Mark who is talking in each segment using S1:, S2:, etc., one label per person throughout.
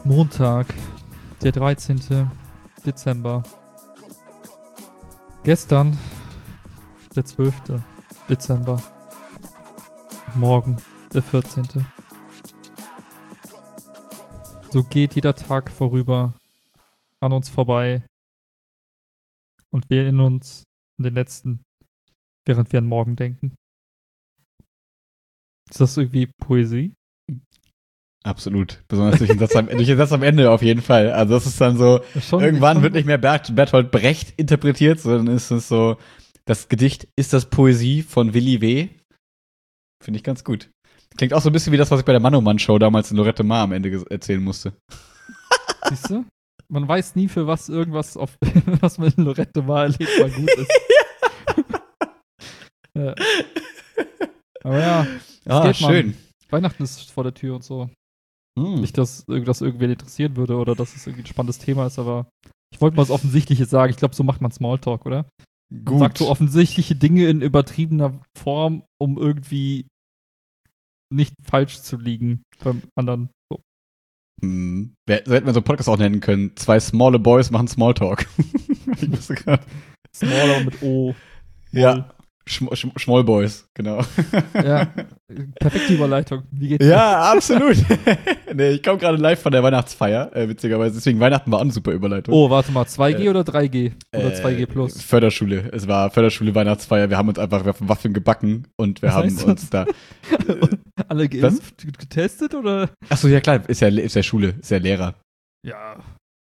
S1: Montag, der 13. Dezember. Gestern, der 12. Dezember. Morgen, der 14. So geht jeder Tag vorüber, an uns vorbei. Und wir erinnern uns an den letzten, während wir an morgen denken. Ist das irgendwie Poesie?
S2: Absolut. Besonders durch den Satz am Ende auf jeden Fall. Also das ist dann so, irgendwann wird nicht mehr Bertolt Brecht interpretiert, sondern ist es so, das Gedicht Ist das Poesie von Willi W. Finde ich ganz gut. Klingt auch so ein bisschen wie das, was ich bei der Mann-oh-Mann-Show damals in Lorette Mar am Ende erzählen musste.
S1: Siehst du? Man weiß nie, für was irgendwas, was man in Lorette Mar erlebt, mal gut ist. Ja. Aber ja,
S2: das geht, schön.
S1: Mann. Weihnachten ist vor der Tür und so. Nicht, dass das irgendwen interessieren würde oder dass es irgendwie ein spannendes Thema ist, aber ich wollte mal das Offensichtliche sagen. Ich glaube, so macht man Smalltalk, oder?
S2: Gut.
S1: Man sagt so offensichtliche Dinge in übertriebener Form, um irgendwie nicht falsch zu liegen beim anderen. So.
S2: So hätten wir so einen Podcast auch nennen können. 2 smalle Boys machen Smalltalk. Ich wusste gerade.
S1: Smaller mit O.
S2: Ja. Small Boys, genau.
S1: Ja, perfekte Überleitung. Wie geht's dir?
S2: Ja, absolut. Nee, ich komme gerade live von der Weihnachtsfeier, witzigerweise. Deswegen Weihnachten war auch eine super Überleitung.
S1: Oh, warte mal, 2G oder 3G? Oder 2G plus?
S2: Förderschule. Es war Förderschule Weihnachtsfeier. Wir haben uns einfach Waffeln gebacken und wir haben uns da.
S1: Alle geimpft, getestet oder?
S2: Achso, ja klar, ist ja Schule, ist ja Lehrer.
S1: Ja.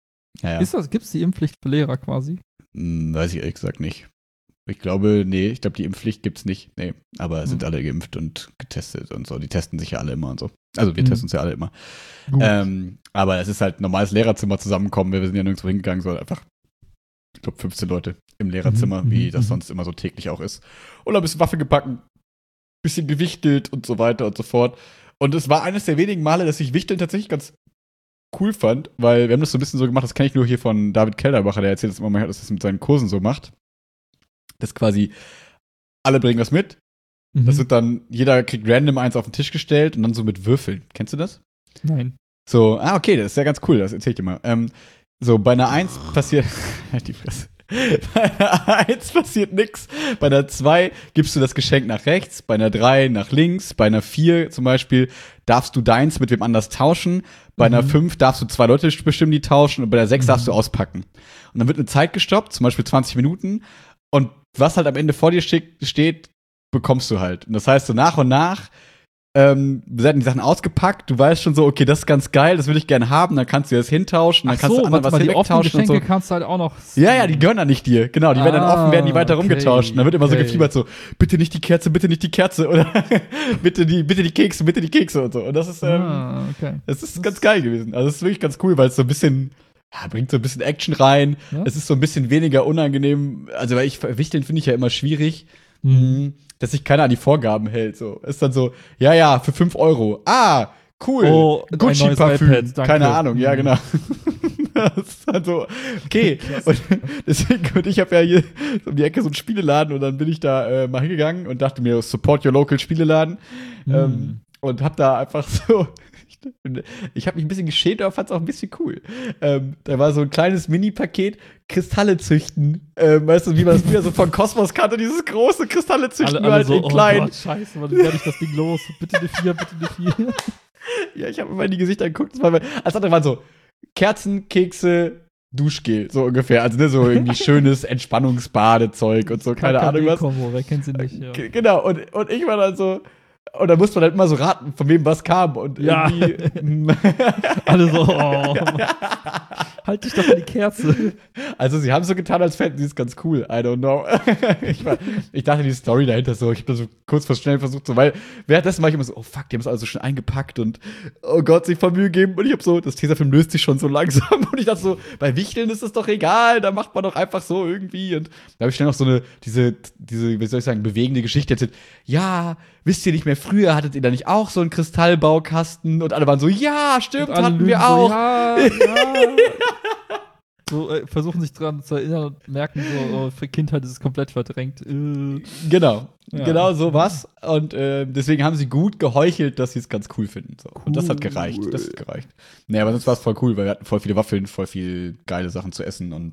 S2: Ja.
S1: Gibt's die Impfpflicht für Lehrer quasi?
S2: Weiß ich ehrlich gesagt nicht. Ich glaube, die Impfpflicht gibt's nicht. Nee, aber sind alle geimpft und getestet und so. Die testen sich ja alle immer und so. Also wir testen uns ja alle immer. Aber es ist halt ein normales Lehrerzimmer zusammenkommen. Wir sind ja nirgendwo hingegangen, sondern einfach, ich glaube, 15 Leute im Lehrerzimmer, wie das sonst immer so täglich auch ist. Und ein bisschen Waffe gebacken, bisschen gewichtelt und so weiter und so fort. Und es war eines der wenigen Male, dass ich Wichteln tatsächlich ganz cool fand, weil wir haben das so ein bisschen so gemacht, das kenne ich nur hier von David Kelderbacher, der erzählt das immer mal, dass das mit seinen Kursen so macht. Das quasi, alle bringen was mit. Das wird dann, jeder kriegt random eins auf den Tisch gestellt und dann so mit Würfeln. Kennst du das?
S1: Nein.
S2: So, okay, das ist ja ganz cool, das erzähl ich dir mal. So, bei einer 1 passiert, halt die Fresse. Bei einer 1 passiert nix. Bei einer 2 gibst du das Geschenk nach rechts, bei einer 3 nach links, bei einer 4 zum Beispiel darfst du deins mit wem anders tauschen, bei einer 5 darfst du 2 Leute bestimmen, die tauschen und bei der 6 darfst du auspacken. Und dann wird eine Zeit gestoppt, zum Beispiel 20 Minuten und was halt am Ende vor dir steht, bekommst du halt. Und das heißt, so nach und nach werden die Sachen ausgepackt, du weißt schon so, okay, das ist ganz geil, das will ich gerne haben, dann kannst du das hintauschen, dann kannst du anderen was wegtauschen und so.
S1: Kannst du halt auch noch.
S2: Ja, die gehören dann nicht dir, genau, die werden dann offen, werden die weiter rumgetauscht. Und dann wird immer so gefiebert so, bitte nicht die Kerze, oder bitte die Kekse und so. Und das ist, das ist ganz geil gewesen. Also das ist wirklich ganz cool, weil es so ein bisschen bringt so ein bisschen Action rein. Ja? Es ist so ein bisschen weniger unangenehm. Also, weil Wichteln finde ich ja immer schwierig, dass sich keiner an die Vorgaben hält. So. Ist dann so, ja, für 5 €. Ah, cool.
S1: Oh,
S2: Gucci-Parfüm. Keine Ahnung, ja, genau. Das ist dann so, okay. Und ich habe ja hier um die Ecke so einen Spieleladen und dann bin ich da mal hingegangen und dachte mir, support your local Spieleladen. Und hab da einfach so, ich habe mich ein bisschen geschämt, aber fand es auch ein bisschen cool. Da war so ein kleines Mini-Paket, Kristalle züchten. Weißt du, wie man das früher so von Kosmos kannte, dieses große Kristalle züchten,
S1: alle
S2: nur halt
S1: so,
S2: in klein.
S1: Oh Gott, scheiße, wann werde ich das Ding los? Bitte eine 4, bitte eine 4.
S2: Ja, ich habe immer in die Gesichter geguckt. Als andere waren so Kerzen, Kekse, Duschgel, so ungefähr. Also, ne, so irgendwie schönes Entspannungsbadezeug und so, keine Ahnung was.
S1: Wer kennt sie nicht, ja.
S2: Genau, und ich war dann so, und da musste man halt immer so raten, von wem was kam. Und irgendwie.
S1: Alle so, halt dich doch an die Kerze.
S2: Also, sie haben so getan, als fänden sie es ganz cool. I don't know. Ich dachte, die Story dahinter so, ich habe da so kurz vor schnell versucht, so, weil währenddessen war ich immer so, oh fuck, die haben es also schon eingepackt und oh Gott, sich voll Mühe geben. Und ich habe so, das Tesafilm löst sich schon so langsam. Und ich dachte so, bei Wichteln ist es doch egal, da macht man doch einfach so irgendwie. Und da habe ich schnell noch so diese, wie soll ich sagen, bewegende Geschichte erzählt. Ja, wisst ihr nicht mehr, früher hattet ihr da nicht auch so einen Kristallbaukasten? Und alle waren so, ja, stimmt, hatten wir auch.
S1: So, ja. so versuchen sich dran zu erinnern und merken so, oh, für Kindheit ist es komplett verdrängt.
S2: Genau so was. Und deswegen haben sie gut geheuchelt, dass sie es ganz cool finden. So. Und das hat gereicht. Nee, aber sonst war es voll cool, weil wir hatten voll viele Waffeln, voll viel geile Sachen zu essen und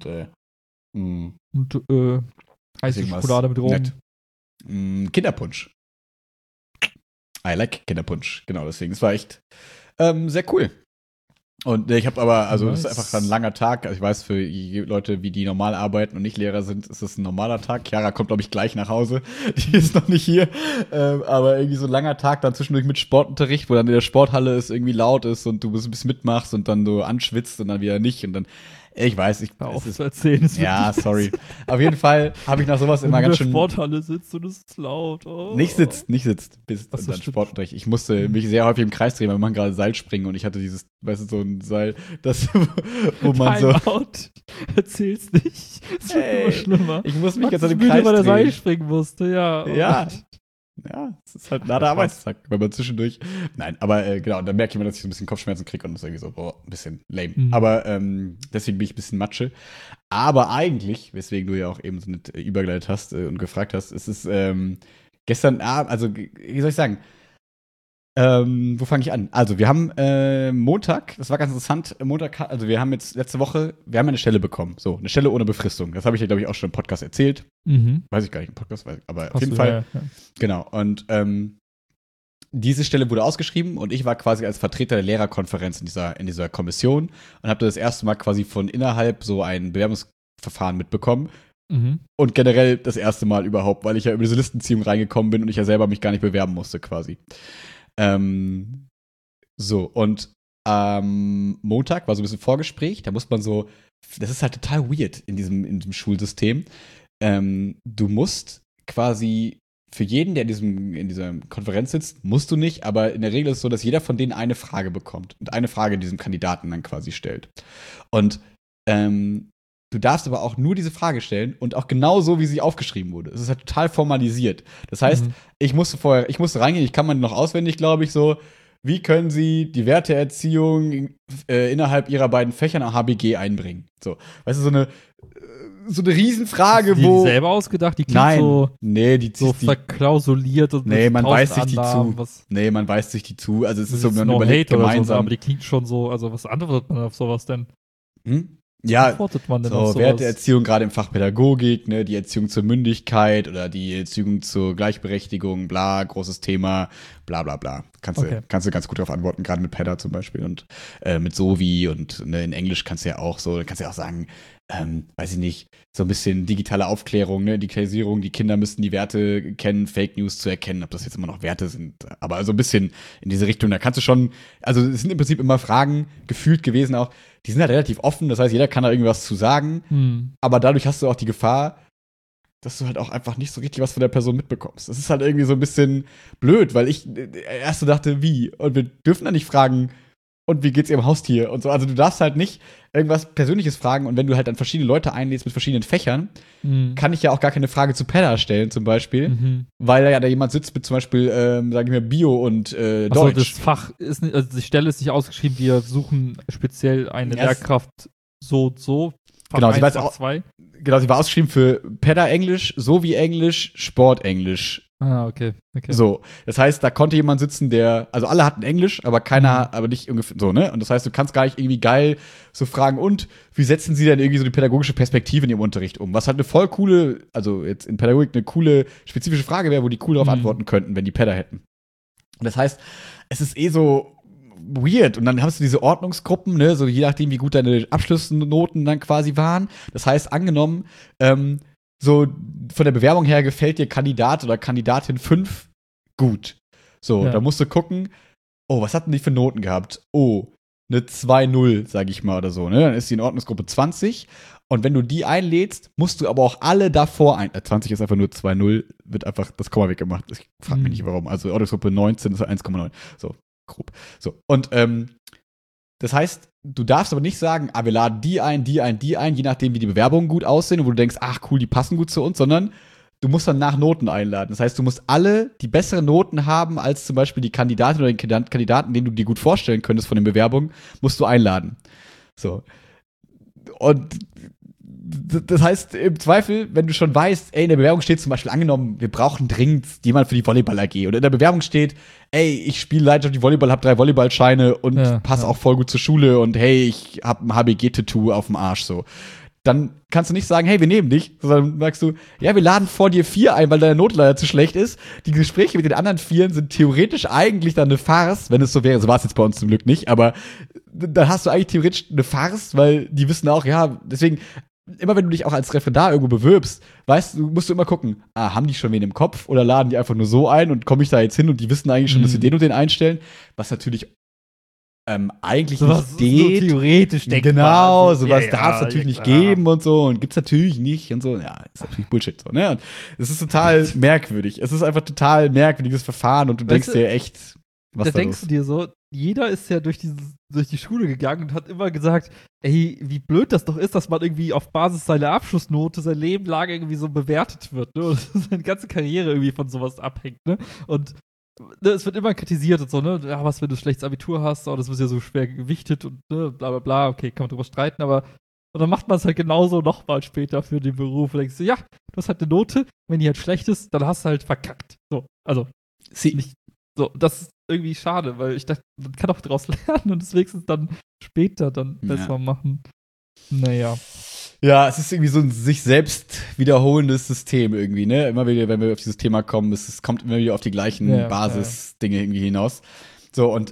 S1: heiße Schokolade mit Rum.
S2: Kinderpunsch. I like Kinderpunsch. Genau, deswegen. Es war echt sehr cool. Und ich habe aber, also es ist einfach ein langer Tag. Also ich weiß, für Leute, wie die normal arbeiten und nicht Lehrer sind, ist es ein normaler Tag. Chiara kommt, glaube ich, gleich nach Hause. Die ist noch nicht hier. Aber irgendwie so ein langer Tag dann zwischendurch mit Sportunterricht, wo dann in der Sporthalle es irgendwie laut ist und du ein bisschen mitmachst und dann so anschwitzt und dann wieder nicht. Und dann, ich weiß,
S1: zu erzählen.
S2: Ja, sorry. Auf jeden Fall habe ich nach sowas immer ganz schön.
S1: In der Sporthalle sitzt und es ist laut. Oh.
S2: Nicht sitzt. Bis dann Sportunterricht. Ich musste mich sehr häufig im Kreis drehen, weil wir machen gerade Seilspringen und ich hatte dieses, weißt du, so ein Seil, das, wo man so.
S1: Out. Erzähl's nicht. Es wird immer schlimmer.
S2: Ich muss mich jetzt an dem Kreis drehen.
S1: Weil der Seil springen musste, ja.
S2: Oh. Ja, es ist halt ein harter Arbeitstag, wenn man zwischendurch. Nein, aber genau, dann merke ich immer, dass ich so ein bisschen Kopfschmerzen kriege und das ist irgendwie so, ein bisschen lame. Aber deswegen bin ich ein bisschen Matsche. Aber eigentlich, weswegen du ja auch eben so nicht übergeleitet hast und gefragt hast, ist es gestern Abend, also wie soll ich sagen, wo fange ich an? Also, wir haben Montag, das war ganz interessant, also wir haben jetzt letzte Woche, wir haben eine Stelle bekommen. So, eine Stelle ohne Befristung. Das habe ich ja, glaube ich, auch schon im Podcast erzählt. Weiß ich gar nicht im Podcast, aber auf jeden Fall. Ja. Genau. Und diese Stelle wurde ausgeschrieben und ich war quasi als Vertreter der Lehrerkonferenz in dieser Kommission und habe das erste Mal quasi von innerhalb so ein Bewerbungsverfahren mitbekommen. Und generell das erste Mal überhaupt, weil ich ja über diese Listenziehung reingekommen bin und ich ja selber mich gar nicht bewerben musste quasi. So, und Montag war so ein bisschen Vorgespräch, da muss man so, das ist halt total weird in diesem Schulsystem. Du musst quasi für jeden, der in dieser Konferenz sitzt, musst du nicht, aber in der Regel ist es so, dass jeder von denen eine Frage bekommt und eine Frage diesem Kandidaten dann quasi stellt. Und du darfst aber auch nur diese Frage stellen und auch genau so, wie sie aufgeschrieben wurde. Es ist halt total formalisiert. Das heißt, ich musste reingehen, ich kann man noch auswendig, glaube ich, so, wie können Sie die Werteerziehung innerhalb Ihrer beiden Fächer nach HBG einbringen? So, weißt du, so eine Riesenfrage,
S1: die
S2: wo.
S1: Die selber ausgedacht, die klingt
S2: so
S1: verklausuliert und
S2: man weiß sich die zu. Nee, man weiß sich die zu. Also es ist so, man überlegt gemeinsam.
S1: So, aber die klingt schon so, also was antwortet man auf sowas denn?
S2: Ja, so Werteerziehung gerade im Fach Pädagogik, ne, die Erziehung zur Mündigkeit oder die Erziehung zur Gleichberechtigung, bla, großes Thema, bla bla bla. Kannst du ganz gut darauf antworten, gerade mit Pedda zum Beispiel und mit Sovi und ne, in Englisch kannst du ja auch sagen, weiß ich nicht, so ein bisschen digitale Aufklärung, ne, Digitalisierung, die Kinder müssten die Werte kennen, Fake News zu erkennen, ob das jetzt immer noch Werte sind, aber so ein bisschen in diese Richtung, da kannst du schon, also es sind im Prinzip immer Fragen gefühlt gewesen auch, die sind halt relativ offen, das heißt, jeder kann da irgendwas zu sagen, aber dadurch hast du auch die Gefahr, dass du halt auch einfach nicht so richtig was von der Person mitbekommst. Das ist halt irgendwie so ein bisschen blöd, weil ich erst so dachte, wie? Und wir dürfen da nicht fragen, und wie geht's ihrem Haustier und so. Also du darfst halt nicht irgendwas Persönliches fragen und wenn du halt dann verschiedene Leute einlädst mit verschiedenen Fächern, kann ich ja auch gar keine Frage zu Pedda stellen zum Beispiel, weil da ja da jemand sitzt mit zum Beispiel, sage ich mal, Bio und Deutsch.
S1: Also das Fach ist nicht, also die Stelle ist nicht ausgeschrieben, wir suchen speziell eine Lehrkraft so und so. Fach
S2: Genau,
S1: 1,
S2: sie weiß
S1: Fach
S2: auch,
S1: 2.
S2: Genau, sie war ausgeschrieben für Pedda-Englisch, Sovi-Englisch, Sport-Englisch.
S1: Ah, okay.
S2: So, das heißt, da konnte jemand sitzen, also alle hatten Englisch, aber keiner, aber nicht ungefähr so, ne? Und das heißt, du kannst gar nicht irgendwie geil so fragen, und wie setzen sie denn irgendwie so die pädagogische Perspektive in ihrem Unterricht um? Was halt eine voll coole, also jetzt in Pädagogik eine coole, spezifische Frage wäre, wo die cool darauf antworten könnten, wenn die Pedda hätten. Und das heißt, es ist so weird. Und dann hast du diese Ordnungsgruppen, ne, so je nachdem, wie gut deine Abschlussnoten dann quasi waren. Das heißt, angenommen, so von der Bewerbung her gefällt dir Kandidat oder Kandidatin 5 gut. So, da musst du gucken, oh, was hatten die für Noten gehabt? Oh, eine 2,0, sag ich mal, oder so, ne? Dann ist die in Ordnungsgruppe 20. Und wenn du die einlädst, musst du aber auch alle davor 20 ist einfach nur 2,0, wird einfach das Komma weggemacht. Ich frag mich nicht, warum. Also Ordnungsgruppe 19 ist 1,9. So, grob. So, und das heißt, du darfst aber nicht sagen, wir laden die ein, je nachdem, wie die Bewerbungen gut aussehen und wo du denkst, ach cool, die passen gut zu uns, sondern du musst dann nach Noten einladen. Das heißt, du musst alle, die bessere Noten haben als zum Beispiel die Kandidatin oder den Kandidaten, den du dir gut vorstellen könntest von den Bewerbungen, musst du einladen. So. Und das heißt, im Zweifel, wenn du schon weißt, ey, in der Bewerbung steht zum Beispiel angenommen, wir brauchen dringend jemand für die Volleyball-AG. Oder in der Bewerbung steht, ey, ich spiele Leidenschaft die Volleyball, habe 3 Volleyballscheine und passe auch voll gut zur Schule und hey, ich habe ein HBG-Tattoo auf dem Arsch, so. Dann kannst du nicht sagen, hey, wir nehmen dich, sondern sagst du, ja, wir laden vor dir 4 ein, weil deine Note leider zu schlecht ist. Die Gespräche mit den anderen 4 sind theoretisch eigentlich dann eine Farce, wenn es so wäre. So war es jetzt bei uns zum Glück nicht, aber dann hast du eigentlich theoretisch eine Farce, weil die wissen auch, ja, deswegen, immer wenn du dich auch als Referendar irgendwo bewirbst, weißt du, musst du immer gucken, haben die schon wen im Kopf oder laden die einfach nur so ein und komme ich da jetzt hin und die wissen eigentlich schon, dass sie den und den einstellen, was natürlich eigentlich
S3: so
S2: nicht geht.
S3: So theoretisch denkbar.
S2: Genau, sowas darf es natürlich nicht
S3: klar.
S2: geben und so und gibt's natürlich nicht und so. Ja, ist natürlich Bullshit so, ne? Und es ist total merkwürdig. Es ist einfach total merkwürdiges Verfahren und du denkst dir echt, was da
S3: denkst du dir so, jeder ist ja durch die Schule gegangen und hat immer gesagt, ey, wie blöd das doch ist, dass man irgendwie auf Basis seiner Abschlussnote sein Leben lang irgendwie so bewertet wird, ne? Und seine ganze Karriere irgendwie von sowas abhängt, ne? Und es wird immer kritisiert und so, ne? Ja, was, wenn du schlechtes Abitur hast, das wird ja so schwer gewichtet und ne, bla bla bla, okay, kann man drüber streiten, aber und dann macht man es halt genauso nochmal später für den Beruf und denkst du, ja, du hast halt eine Note, wenn die halt schlecht ist, dann hast du halt verkackt. So, also, nicht so, das ist irgendwie schade, weil ich dachte, man kann auch daraus lernen und es wenigstens dann später dann besser machen. Naja.
S2: Ja, es ist irgendwie so ein sich selbst wiederholendes System irgendwie, ne? Immer wieder, wenn wir auf dieses Thema kommen, es kommt immer wieder auf die gleichen Basisdinge irgendwie hinaus. So, und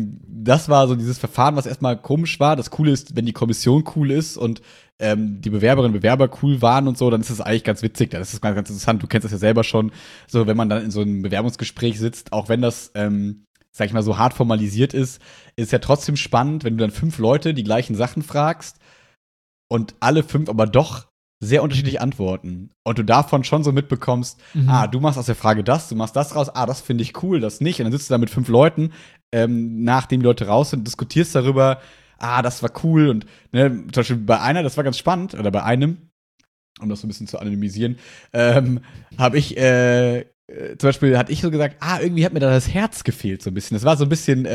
S2: das war so dieses Verfahren, was erstmal komisch war. Das Coole ist, wenn die Kommission cool ist und die Bewerberinnen und Bewerber cool waren und so, dann ist es eigentlich ganz witzig. Das ist ganz, ganz interessant. Du kennst das ja selber schon. So, wenn man dann in so einem Bewerbungsgespräch sitzt, auch wenn das sag ich mal, so hart formalisiert ist ja trotzdem spannend, wenn du dann 5 Leute die gleichen Sachen fragst und alle 5 aber doch sehr unterschiedlich antworten. Und du davon schon so mitbekommst, du machst aus der Frage das, du machst das raus, das finde ich cool, das nicht. Und dann sitzt du da mit 5 Leuten, nachdem die Leute raus sind, diskutierst darüber, das war cool. Und ne, zum Beispiel bei einer, das war ganz spannend, oder bei einem, um das so ein bisschen zu anonymisieren, habe ich zum Beispiel hatte ich so gesagt, irgendwie hat mir da das Herz gefehlt so ein bisschen. Das war so ein bisschen,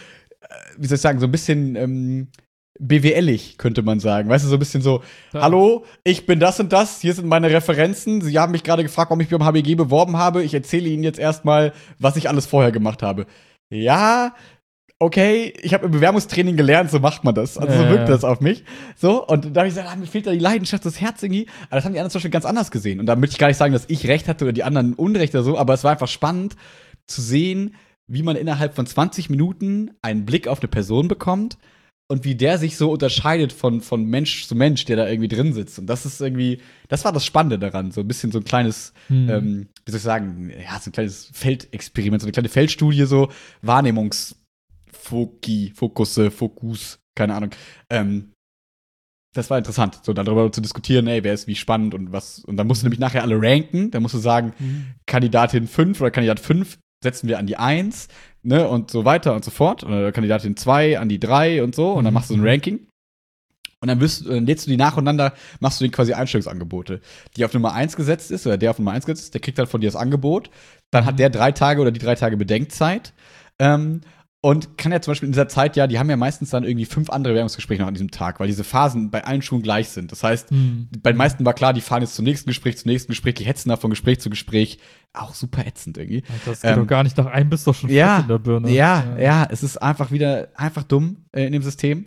S2: wie soll ich sagen, so ein bisschen BWL-ig, könnte man sagen. Weißt du, so ein bisschen so, hallo, ich bin das und das, hier sind meine Referenzen. Sie haben mich gerade gefragt, warum ich mich beim HBG beworben habe. Ich erzähle Ihnen jetzt erstmal, was ich alles vorher gemacht habe. Ja, okay, ich habe im Bewerbungstraining gelernt, so macht man das. Also so wirkt das auf mich. So, und da habe ich gesagt, mir fehlt da die Leidenschaft, das Herz irgendwie. Aber das haben die anderen zum Beispiel ganz anders gesehen. Und da möchte ich gar nicht sagen, dass ich Recht hatte oder die anderen Unrecht oder so, aber es war einfach spannend zu sehen, wie man innerhalb von 20 Minuten einen Blick auf eine Person bekommt und wie der sich so unterscheidet von Mensch zu Mensch, der da irgendwie drin sitzt. Und das ist irgendwie, das war das Spannende daran. So ein bisschen so ein kleines, wie soll ich sagen, ja, so ein kleines Feldexperiment, so eine kleine Feldstudie, so Fokus, keine Ahnung. Das war interessant, so darüber zu diskutieren, wer ist wie spannend und was. Und dann musst du nämlich nachher alle ranken. Dann musst du sagen, Kandidatin 5 oder Kandidat 5 setzen wir an die 1, ne, und so weiter und so fort. Oder Kandidatin 2 an die 3 und so. Und dann machst du ein Ranking. Und dann lädst du die nacheinander, machst du denen quasi Einstellungsangebote. Die auf Nummer 1 gesetzt ist, oder der auf Nummer 1 gesetzt ist, der kriegt dann von dir das Angebot. Dann hat der 3 Tage oder die 3 Tage Bedenkzeit. Und kann ja zum Beispiel in dieser Zeit die haben ja meistens dann irgendwie 5 andere Bewerbungsgespräche noch an diesem Tag, weil diese Phasen bei allen Schulen gleich sind. Das heißt, bei den meisten war klar, die fahren jetzt zum nächsten Gespräch, die hetzen da von Gespräch zu Gespräch. Auch super ätzend irgendwie.
S3: Das geht doch gar nicht, nach einem bist du doch schon
S2: fett
S3: in der Birne.
S2: Ja, es ist einfach dumm in dem System.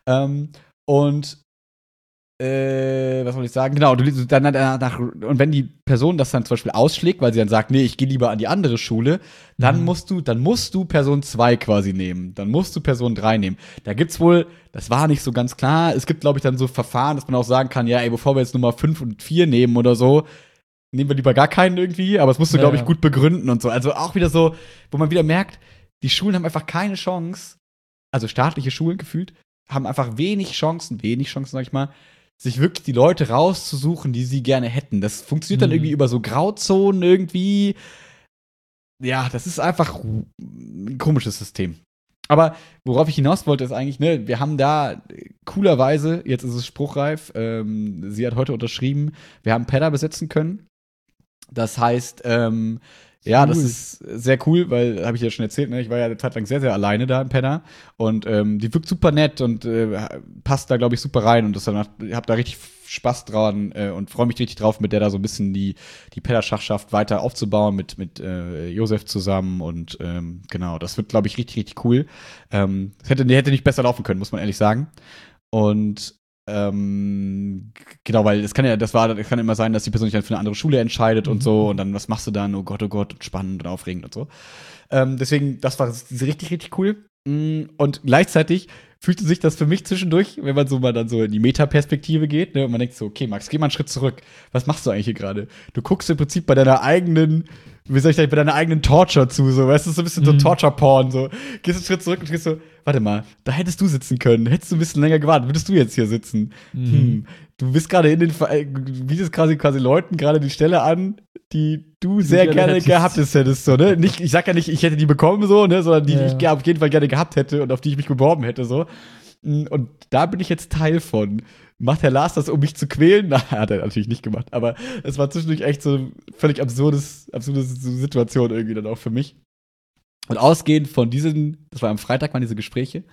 S2: Was soll ich sagen? Genau, du dann und wenn die Person das dann zum Beispiel ausschlägt, weil sie dann sagt, nee, ich gehe lieber an die andere Schule, dann musst du Person 2 quasi nehmen. Dann musst du Person 3 nehmen. Da gibt's wohl, das war nicht so ganz klar, es gibt, glaube ich, dann so Verfahren, dass man auch sagen kann, bevor wir jetzt Nummer 5 und 4 nehmen oder so, nehmen wir lieber gar keinen irgendwie, aber das musst du, glaube ich, gut begründen und so. Also auch wieder so, wo man wieder merkt, die Schulen haben einfach keine Chance, also staatliche Schulen gefühlt, haben einfach wenig Chancen, sag ich mal, sich wirklich die Leute rauszusuchen, die sie gerne hätten. Das funktioniert dann irgendwie über so Grauzonen irgendwie. Ja, das ist einfach ein komisches System. Aber worauf ich hinaus wollte, ist eigentlich, wir haben da coolerweise, jetzt ist es spruchreif, sie hat heute unterschrieben, wir haben Pedder besetzen können. Das heißt, Ja, das ist sehr cool, weil, habe ich ja schon erzählt, ne? Ich war ja eine Zeit lang sehr, sehr alleine da im Penner. Und die wirkt super nett und passt da, glaube ich, super rein. Und ich habe da richtig Spaß dran und freue mich richtig drauf, mit der da so ein bisschen die Penner-Schachschaft weiter aufzubauen, mit Josef zusammen. Und genau, das wird, glaube ich, richtig, richtig cool. Hätte nicht besser laufen können, muss man ehrlich sagen. Und genau, weil es kann immer sein, dass die Person sich dann für eine andere Schule entscheidet und so und dann, was machst du dann? Oh Gott, und spannend und aufregend und so. Deswegen, das war richtig, richtig cool. Und gleichzeitig fühlte sich das für mich zwischendurch, wenn man so mal dann so in die Metaperspektive geht, ne, und man denkt so, okay, Max, geh mal einen Schritt zurück. Was machst du eigentlich hier gerade? Du guckst im Prinzip bei deiner eigenen Torture zu, so, weißt du, so ein bisschen so Torture-Porn, so. Gehst einen Schritt zurück und gehst so, warte mal, da hättest du sitzen können, hättest du ein bisschen länger gewartet, würdest du jetzt hier sitzen? Du bist gerade bietest quasi Leuten gerade die Stelle an, die du sehr gerne gehabt hättest, so, ne? Ich sag ja nicht, ich hätte die bekommen, so, ne, sondern die ich auf jeden Fall gerne gehabt hätte und auf die ich mich beworben hätte, so. Und da bin ich jetzt Teil von. Macht Herr Lars das, um mich zu quälen? Na, hat er natürlich nicht gemacht. Aber es war zwischendurch echt so völlig absurde Situation irgendwie dann auch für mich. Und ausgehend von das war am Freitag, waren diese Gespräche.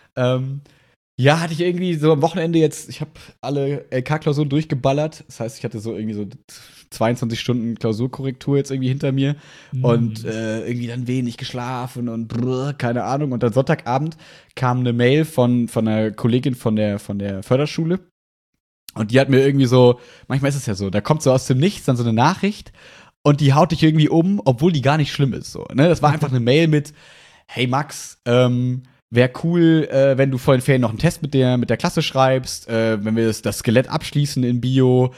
S2: Hatte ich irgendwie so am Wochenende ich habe alle LK-Klausuren durchgeballert. Das heißt, ich hatte so irgendwie so 22 Stunden Klausurkorrektur jetzt irgendwie hinter mir und irgendwie dann wenig geschlafen und keine Ahnung. Und dann Sonntagabend kam eine Mail von einer Kollegin von der Förderschule. Und die hat mir irgendwie so, manchmal ist es ja so, da kommt so aus dem Nichts dann so eine Nachricht und die haut dich irgendwie um, obwohl die gar nicht schlimm ist. So, ne? Das war einfach eine Mail mit, hey Max, wäre cool, wenn du vor den Ferien noch einen Test mit der Klasse schreibst, wenn wir das Skelett abschließen in Bio.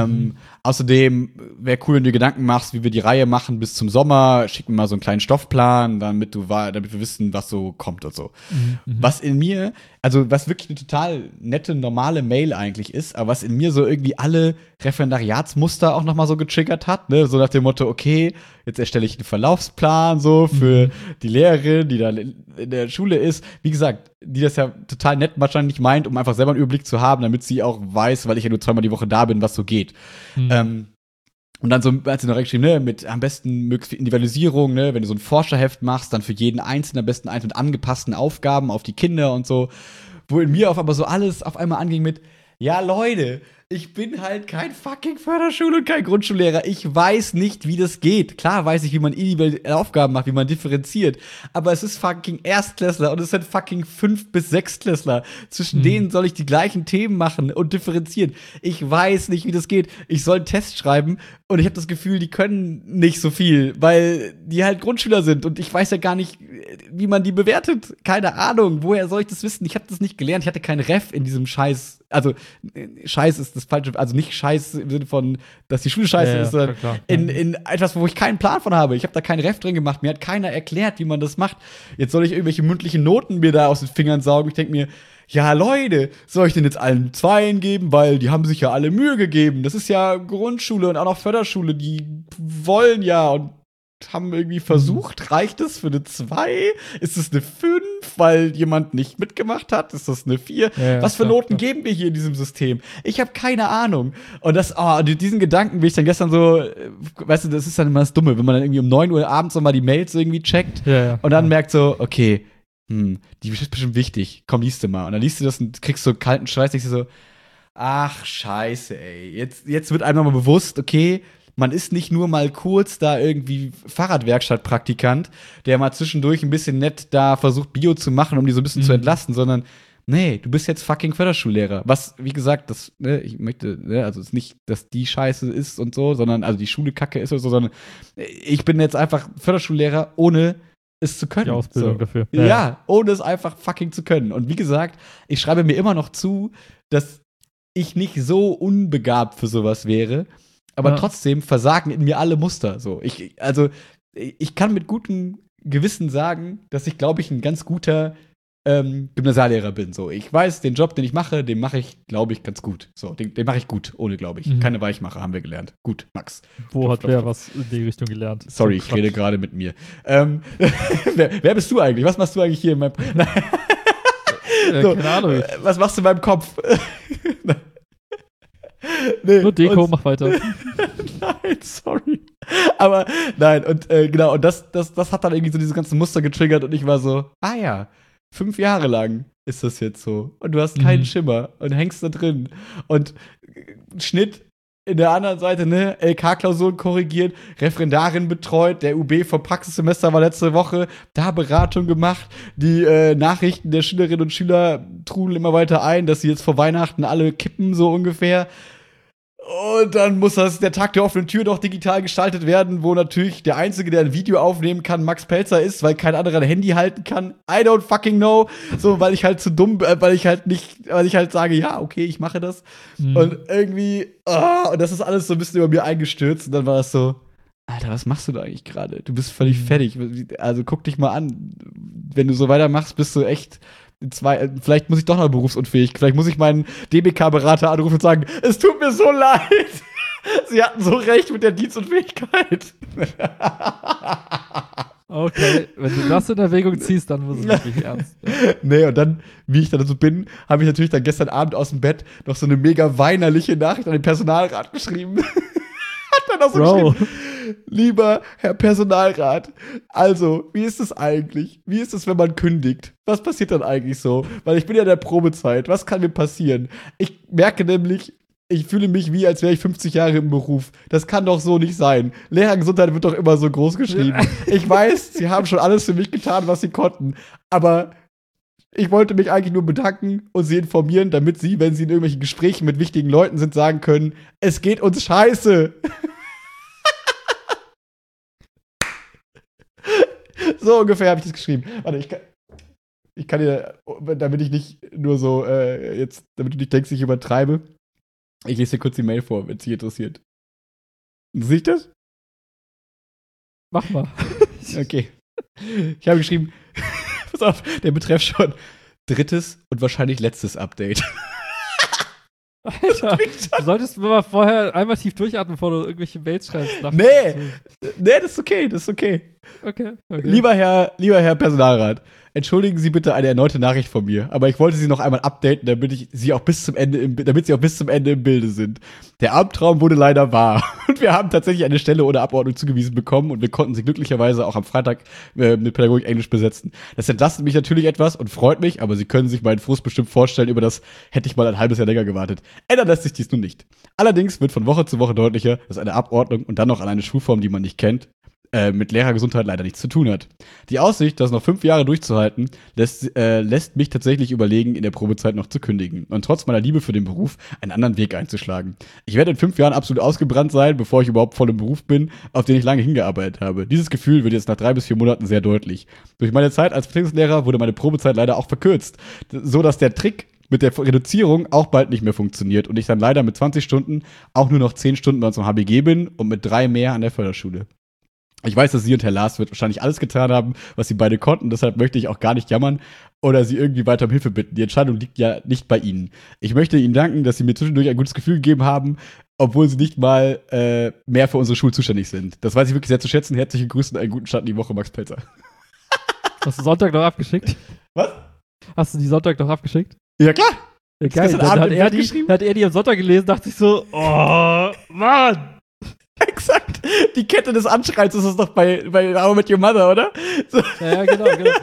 S2: Außerdem wäre cool, wenn du dir Gedanken machst, wie wir die Reihe machen bis zum Sommer. Schick mir mal so einen kleinen Stoffplan, damit wir wissen, was so kommt und so. Was in mir, also was wirklich eine total nette, normale Mail eigentlich ist, aber was in mir so irgendwie alle Referendariatsmuster auch noch mal so getriggert hat, ne? So nach dem Motto, okay, jetzt erstelle ich einen Verlaufsplan so für die Lehrerin, die da in der Schule ist. Wie gesagt, die das ja total nett wahrscheinlich meint, um einfach selber einen Überblick zu haben, damit sie auch weiß, weil ich ja nur 2-mal die Woche da bin, was so geht. Und dann so, als sie noch reingeschrieben, ne, mit am besten möglichst viel Individualisierung, ne, wenn du so ein Forscherheft machst, dann für jeden Einzelnen am besten eins mit angepassten Aufgaben auf die Kinder und so. Wo in mir aber so alles auf einmal anging mit, ja, Leute, ich bin halt kein fucking Förderschul- und kein Grundschullehrer. Ich weiß nicht, wie das geht. Klar weiß ich, wie man individuelle Aufgaben macht, wie man differenziert. Aber es ist fucking Erstklässler und es sind fucking 5- bis 6-Klässler. Zwischen denen soll ich die gleichen Themen machen und differenzieren. Ich weiß nicht, wie das geht. Ich soll einen Test schreiben und ich habe das Gefühl, die können nicht so viel, weil die halt Grundschüler sind und ich weiß ja gar nicht, wie man die bewertet. Keine Ahnung. Woher soll ich das wissen? Ich habe das nicht gelernt. Ich hatte keinen Ref in diesem Scheiß. Also, Scheiß ist das falsche, also nicht Scheiß im Sinne von, dass die Schule scheiße ist, sondern in etwas, wo ich keinen Plan von habe. Ich habe da keinen Ref drin gemacht. Mir hat keiner erklärt, wie man das macht. Jetzt soll ich irgendwelche mündlichen Noten mir da aus den Fingern saugen. Ich denke mir, ja, Leute, soll ich denn jetzt allen Zweien geben? Weil die haben sich ja alle Mühe gegeben. Das ist ja Grundschule und auch noch Förderschule. Die wollen ja und haben irgendwie versucht, reicht es für eine 2? Ist es eine 5, weil jemand nicht mitgemacht hat? Ist das eine 4?
S1: Ja,
S2: was für Noten geben wir hier in diesem System? Ich habe keine Ahnung. Und diesen Gedanken bin ich dann gestern so, weißt du, das ist dann immer das Dumme, wenn man dann irgendwie um 9 Uhr abends nochmal die Mails irgendwie checkt und dann merkt so, okay, die ist bestimmt wichtig. Komm, liest du mal. Und dann liest du das und kriegst so kalten Scheiß, denkst du so, ach, scheiße, ey. Jetzt wird einem mal bewusst, okay, man ist nicht nur mal kurz da irgendwie Fahrradwerkstattpraktikant, der mal zwischendurch ein bisschen nett da versucht, Bio zu machen, um die so ein bisschen zu entlasten, sondern nee, du bist jetzt fucking Förderschullehrer. Was, wie gesagt, ich möchte, also es ist nicht, dass die Scheiße ist und so, sondern, also die Schule kacke ist oder so, sondern ich bin jetzt einfach Förderschullehrer, ohne es zu können.
S1: Die Ausbildung dafür.
S2: Ja, ohne es einfach fucking zu können. Und wie gesagt, ich schreibe mir immer noch zu, dass ich nicht so unbegabt für sowas wäre, aber trotzdem versagen in mir alle Muster. So, ich kann mit gutem Gewissen sagen, dass ich, glaube ich, ein ganz guter Gymnasiallehrer bin. So, ich weiß, den Job, den ich mache, den mache ich, glaube ich, ganz gut. So, den mache ich gut, ohne, glaube ich. Keine Weichmacher, haben wir gelernt. Gut, Max.
S1: Wo hat wer was in die Richtung gelernt?
S2: Sorry, ich rede gerade mit mir. Wer bist du eigentlich? Was machst du eigentlich hier in meinem so,
S1: keine Ahnung.
S2: Was machst du in meinem Kopf?
S1: Nee, nur Deko, mach weiter.
S2: Nein, sorry. Aber nein, und genau, und das hat dann irgendwie so diese ganzen Muster getriggert und ich war so, ah ja, 5 Jahre lang ist das jetzt so. Und du hast keinen Schimmer und hängst da drin. Und Schnitt in der anderen Seite, ne, LK-Klausuren korrigiert, Referendarin betreut, der UB vom Praxissemester war letzte Woche, da Beratung gemacht, die Nachrichten der Schülerinnen und Schüler trudeln immer weiter ein, dass sie jetzt vor Weihnachten alle kippen, so ungefähr. Und dann muss der Tag der offenen Tür noch digital gestaltet werden, wo natürlich der Einzige, der ein Video aufnehmen kann, Max Pelzer ist, weil kein anderer ein Handy halten kann. I don't fucking know. So, weil ich halt zu dumm, weil ich halt sage, ja, okay, ich mache das. Und irgendwie, und das ist alles so ein bisschen über mir eingestürzt. Und dann war es so, Alter, was machst du da eigentlich gerade? Du bist völlig fertig. Also guck dich mal an. Wenn du so weitermachst, bist du echt vielleicht muss ich doch noch berufsunfähig. Vielleicht muss ich meinen DBK-Berater anrufen und sagen, es tut mir so leid. Sie hatten so recht mit der Dienstunfähigkeit.
S3: Okay, wenn du das in Erwägung ziehst, dann muss es wirklich ernst. Ja.
S2: Nee, und dann, wie ich dann so bin, habe ich natürlich dann gestern Abend aus dem Bett noch so eine mega weinerliche Nachricht an den Personalrat geschrieben. Hat dann auch so geschrieben, lieber Herr Personalrat, also, wie ist es eigentlich? Wie ist es, wenn man kündigt? Was passiert dann eigentlich so? Weil ich bin ja in der Probezeit. Was kann mir passieren? Ich merke nämlich, ich fühle mich wie, als wäre ich 50 Jahre im Beruf. Das kann doch so nicht sein. Lehrergesundheit wird doch immer so groß geschrieben. Ich weiß, Sie haben schon alles für mich getan, was Sie konnten. Aber ich wollte mich eigentlich nur bedanken und Sie informieren, damit Sie, wenn Sie in irgendwelchen Gesprächen mit wichtigen Leuten sind, sagen können, es geht uns scheiße. So ungefähr habe ich das geschrieben. Warte, ich kann dir, damit ich nicht nur so damit du nicht denkst, ich übertreibe, ich lese dir kurz die Mail vor, wenn es dich interessiert. Siehst du das?
S3: Mach mal.
S2: Okay. Ich habe geschrieben, pass auf, der Betreff schon 3. und wahrscheinlich letztes Update.
S3: Alter, du solltest mal vorher einmal tief durchatmen, bevor du irgendwelche Mails schreibst.
S2: Nee, das ist okay.
S3: Okay.
S2: Lieber Herr Personalrat, entschuldigen Sie bitte eine erneute Nachricht von mir, aber ich wollte Sie noch einmal updaten, damit Sie auch bis zum Ende im Bilde sind. Der Albtraum wurde leider wahr und wir haben tatsächlich eine Stelle ohne Abordnung zugewiesen bekommen und wir konnten sie glücklicherweise auch am Freitag mit Pädagogik Englisch besetzen. Das entlastet mich natürlich etwas und freut mich, aber Sie können sich meinen Frust bestimmt vorstellen, über das hätte ich mal ein halbes Jahr länger gewartet. Ändern lässt sich dies nun nicht. Allerdings wird von Woche zu Woche deutlicher, dass eine Abordnung und dann noch an eine Schulform, die man nicht kennt, mit Lehrergesundheit leider nichts zu tun hat. Die Aussicht, das noch 5 Jahre durchzuhalten, lässt mich tatsächlich überlegen, in der Probezeit noch zu kündigen und trotz meiner Liebe für den Beruf einen anderen Weg einzuschlagen. Ich werde in 5 Jahren absolut ausgebrannt sein, bevor ich überhaupt voll im Beruf bin, auf den ich lange hingearbeitet habe. Dieses Gefühl wird jetzt nach 3 bis 4 Monaten sehr deutlich. Durch meine Zeit als Vertretungslehrer wurde meine Probezeit leider auch verkürzt, so dass der Trick mit der Reduzierung auch bald nicht mehr funktioniert und ich dann leider mit 20 Stunden auch nur noch 10 Stunden bei uns am HBG bin und mit 3 mehr an der Förderschule. Ich weiß, dass Sie und Herr Lars wird wahrscheinlich alles getan haben, was Sie beide konnten, deshalb möchte ich auch gar nicht jammern oder Sie irgendwie weiter um Hilfe bitten. Die Entscheidung liegt ja nicht bei Ihnen. Ich möchte Ihnen danken, dass Sie mir zwischendurch ein gutes Gefühl gegeben haben, obwohl Sie nicht mal mehr für unsere Schule zuständig sind. Das weiß ich wirklich sehr zu schätzen. Herzliche Grüße und einen guten Start in die Woche, Max Pelzer.
S3: Hast du Sonntag noch abgeschickt?
S2: Was?
S3: Hast du die Sonntag noch abgeschickt?
S2: Ja, klar.
S3: Ja, geil. Dann hat er die am Sonntag gelesen, dachte ich so, oh, Mann.
S2: Exakt. Die Kette des Anschreins ist es doch bei How I Met Your Mother, oder? So.
S3: Ja, genau.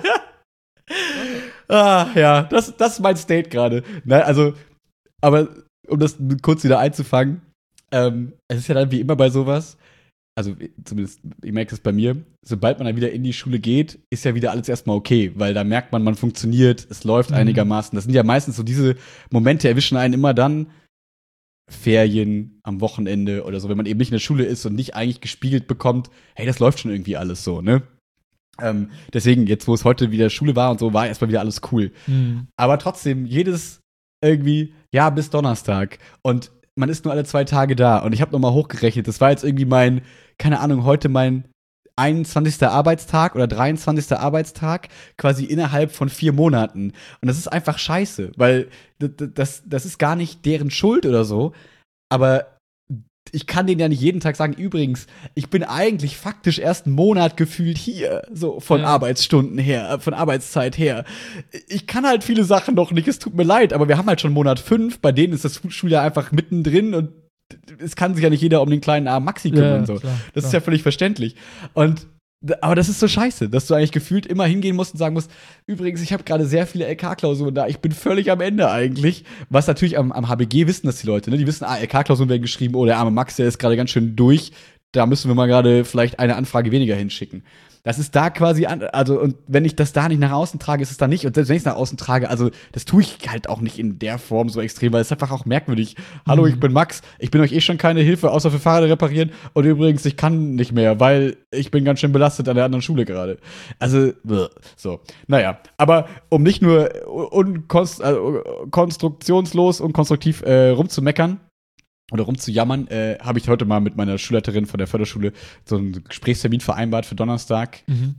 S2: Ja, das ist mein State gerade. Also, aber um das kurz wieder einzufangen, es ist ja dann wie immer bei sowas, also zumindest, ich merke es bei mir, sobald man dann wieder in die Schule geht, ist ja wieder alles erstmal okay, weil da merkt man funktioniert, es läuft einigermaßen. Das sind ja meistens so diese Momente, erwischen einen immer dann, Ferien am Wochenende oder so, wenn man eben nicht in der Schule ist und nicht eigentlich gespiegelt bekommt, hey, das läuft schon irgendwie alles so, ne? Deswegen, jetzt wo es heute wieder Schule war und so, war erstmal wieder alles cool. Aber trotzdem, jedes irgendwie, ja, bis Donnerstag und man ist nur alle 2 Tage da und ich habe nochmal hochgerechnet, das war jetzt irgendwie heute mein 21. Arbeitstag oder 23. Arbeitstag quasi innerhalb von 4 Monaten. Und das ist einfach scheiße, weil das ist gar nicht deren Schuld oder so. Aber ich kann denen ja nicht jeden Tag sagen, übrigens, ich bin eigentlich faktisch erst einen Monat gefühlt hier, so von Arbeitsstunden her, von Arbeitszeit her. Ich kann halt viele Sachen noch nicht, es tut mir leid, aber wir haben halt schon Monat 5, bei denen ist das Schuljahr einfach mittendrin und es kann sich ja nicht jeder um den kleinen armen Maxi kümmern. So.
S1: Klar.
S2: Ist ja völlig verständlich. Aber das ist so scheiße, dass du eigentlich gefühlt immer hingehen musst und sagen musst, übrigens, ich habe gerade sehr viele LK-Klausuren da, ich bin völlig am Ende eigentlich. Was natürlich am HBG wissen das die Leute, ne? Die wissen, LK-Klausuren werden geschrieben, oh, der arme Max, der ist gerade ganz schön durch, da müssen wir mal gerade vielleicht eine Anfrage weniger hinschicken. Das ist da quasi, und wenn ich das da nicht nach außen trage, ist es da nicht. Und selbst wenn ich es nach außen trage, also das tue ich halt auch nicht in der Form so extrem, weil es ist einfach auch merkwürdig. Hallo, ich bin Max, ich bin euch eh schon keine Hilfe, außer für Fahrräder reparieren. Und übrigens, ich kann nicht mehr, weil ich bin ganz schön belastet an der anderen Schule gerade. Also, so. Naja, aber um nicht nur konstruktionslos und konstruktiv rumzumeckern, oder rumzujammern, habe ich heute mal mit meiner Schulleiterin von der Förderschule so einen Gesprächstermin vereinbart für Donnerstag.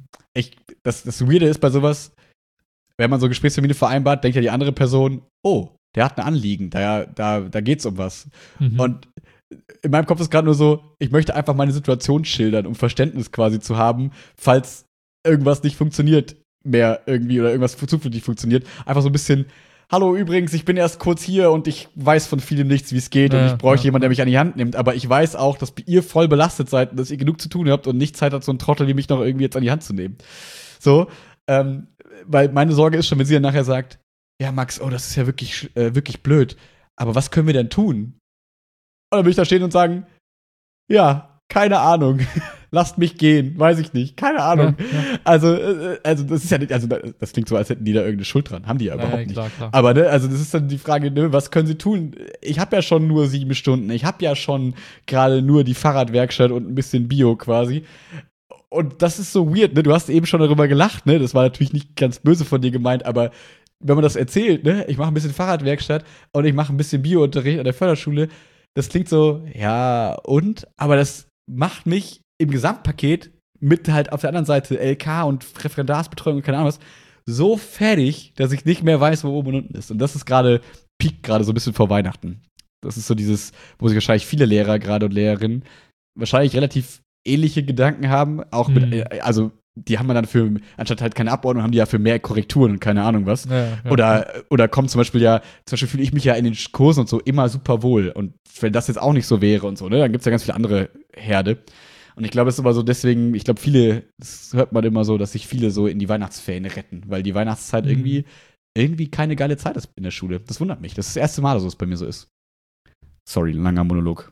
S2: Das Weirde ist bei sowas, wenn man so Gesprächstermine vereinbart, denkt ja die andere Person, oh, der hat ein Anliegen, da geht's um was. Und in meinem Kopf ist gerade nur so, ich möchte einfach meine Situation schildern, um Verständnis quasi zu haben, falls irgendwas nicht funktioniert mehr irgendwie oder irgendwas zufällig nicht funktioniert. Einfach so ein bisschen, hallo, übrigens, ich bin erst kurz hier und ich weiß von vielem nichts, wie es geht und ich bräuchte jemanden, der mich an die Hand nimmt, aber ich weiß auch, dass ihr voll belastet seid und dass ihr genug zu tun habt und nicht Zeit habt, so einen Trottel wie mich noch irgendwie jetzt an die Hand zu nehmen. So, weil meine Sorge ist schon, wenn sie dann nachher sagt, ja, Max, oh, das ist ja wirklich, wirklich blöd, aber was können wir denn tun? Und dann will ich da stehen und sagen, ja, keine Ahnung. Lasst mich gehen, weiß ich nicht, keine Ahnung. Ja. Also das ist ja nicht, also das klingt so, als hätten die da irgendeine Schuld dran. Haben die ja überhaupt nicht. Klar. Aber ne, also das ist dann die Frage, ne, was können sie tun? Ich habe ja schon nur 7 Stunden, ich habe ja schon gerade nur die Fahrradwerkstatt und ein bisschen Bio quasi. Und das ist so weird, ne? Du hast eben schon darüber gelacht, ne? Das war natürlich nicht ganz böse von dir gemeint, aber wenn man das erzählt, ne, ich mache ein bisschen Fahrradwerkstatt und ich mache ein bisschen Biounterricht an der Förderschule, das klingt so, ja, aber das macht mich im Gesamtpaket mit halt auf der anderen Seite LK und Referendarsbetreuung und keine Ahnung was, so fertig, dass ich nicht mehr weiß, wo oben und unten ist. Und das ist piekt gerade so ein bisschen vor Weihnachten. Das ist so dieses, wo sich wahrscheinlich viele Lehrer gerade und Lehrerinnen wahrscheinlich relativ ähnliche Gedanken haben, auch also die haben dann anstatt halt keine Abordnung, haben die ja für mehr Korrekturen und keine Ahnung was. Ja. Oder kommt zum Beispiel fühle ich mich ja in den Kursen und so immer super wohl. Und wenn das jetzt auch nicht so wäre und so, ne, dann gibt es ja ganz viele andere Herde. Und ich glaube, es ist immer so, deswegen, ich glaube, das hört man immer so, dass sich viele so in die Weihnachtsferien retten, weil die Weihnachtszeit irgendwie keine geile Zeit ist in der Schule. Das wundert mich. Das ist das erste Mal, dass es bei mir so ist. Sorry, langer Monolog.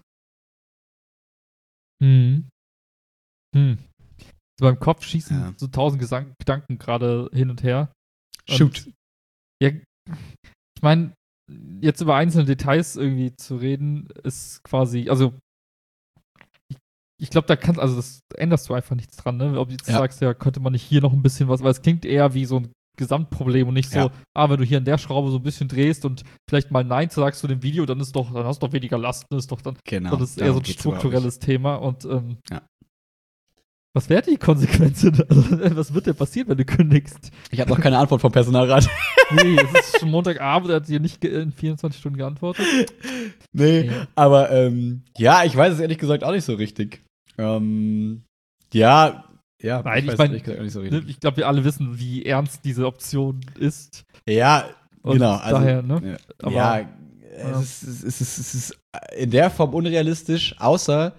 S1: So beim Kopf schießen so 1000 Gedanken gerade hin und her.
S2: Shoot.
S1: Ja, ich meine, jetzt über einzelne Details irgendwie zu reden, ist quasi, also ich glaube, das änderst du einfach nichts dran, ne? Ob du jetzt sagst, ja, könnte man nicht hier noch ein bisschen was, weil es klingt eher wie so ein Gesamtproblem und nicht so, wenn du hier an der Schraube so ein bisschen drehst und vielleicht mal Nein sagst zu dem Video, dann hast du doch weniger Last, ist doch dann.
S2: Genau.
S1: Das ist eher so ein strukturelles Thema und was wäre die Konsequenz? Also, was wird denn passieren, wenn du kündigst?
S2: Ich habe noch keine Antwort vom Personalrat.
S1: Nee, es ist schon Montagabend, er hat dir nicht in 24 Stunden geantwortet.
S2: Nee, aber ich weiß es ehrlich gesagt auch nicht so richtig.
S1: Nein,
S2: ich
S1: glaube, wir alle wissen, wie ernst diese Option ist.
S2: Ja,
S1: und
S2: genau.
S1: Daher, ne?
S2: Es ist in der Form unrealistisch, außer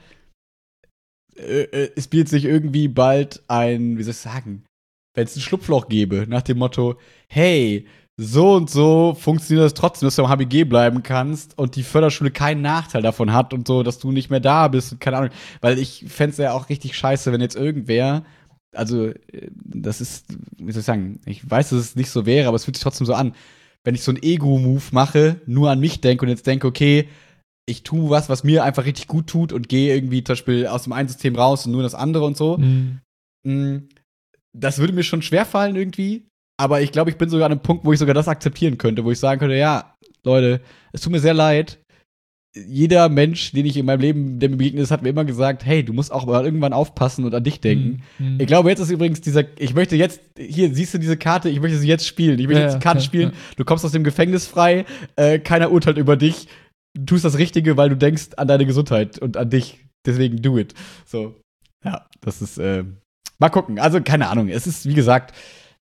S2: es bietet sich irgendwie bald wie soll ich sagen, wenn es ein Schlupfloch gäbe, nach dem Motto, hey, so und so funktioniert das trotzdem, dass du am HBG bleiben kannst und die Förderschule keinen Nachteil davon hat und so, dass du nicht mehr da bist und keine Ahnung. Weil ich fände es ja auch richtig scheiße, wenn jetzt irgendwer, also das ist, wie soll ich sagen, ich weiß, dass es nicht so wäre, aber es fühlt sich trotzdem so an, wenn ich so einen Ego-Move mache, nur an mich denke und jetzt denke, okay, ich tue was mir einfach richtig gut tut und gehe irgendwie zum Beispiel aus dem einen System raus und nur das andere und so. Das würde mir schon schwerfallen irgendwie. Aber ich glaube, ich bin sogar an einem Punkt, wo ich sogar das akzeptieren könnte, wo ich sagen könnte, ja, Leute, es tut mir sehr leid. Jeder Mensch, den ich in meinem Leben, der mir begegnet ist, hat mir immer gesagt, hey, du musst auch mal irgendwann aufpassen und an dich denken. Ich glaube, jetzt ist übrigens ich möchte jetzt, hier, siehst du diese Karte, ich möchte sie jetzt spielen. Ich möchte jetzt die Karte spielen. Du kommst aus dem Gefängnis frei, keiner urteilt über dich. Du tust das Richtige, weil du denkst an deine Gesundheit und an dich. Deswegen do it. So, ja, das ist, mal gucken. Also, keine Ahnung. Es ist, wie gesagt,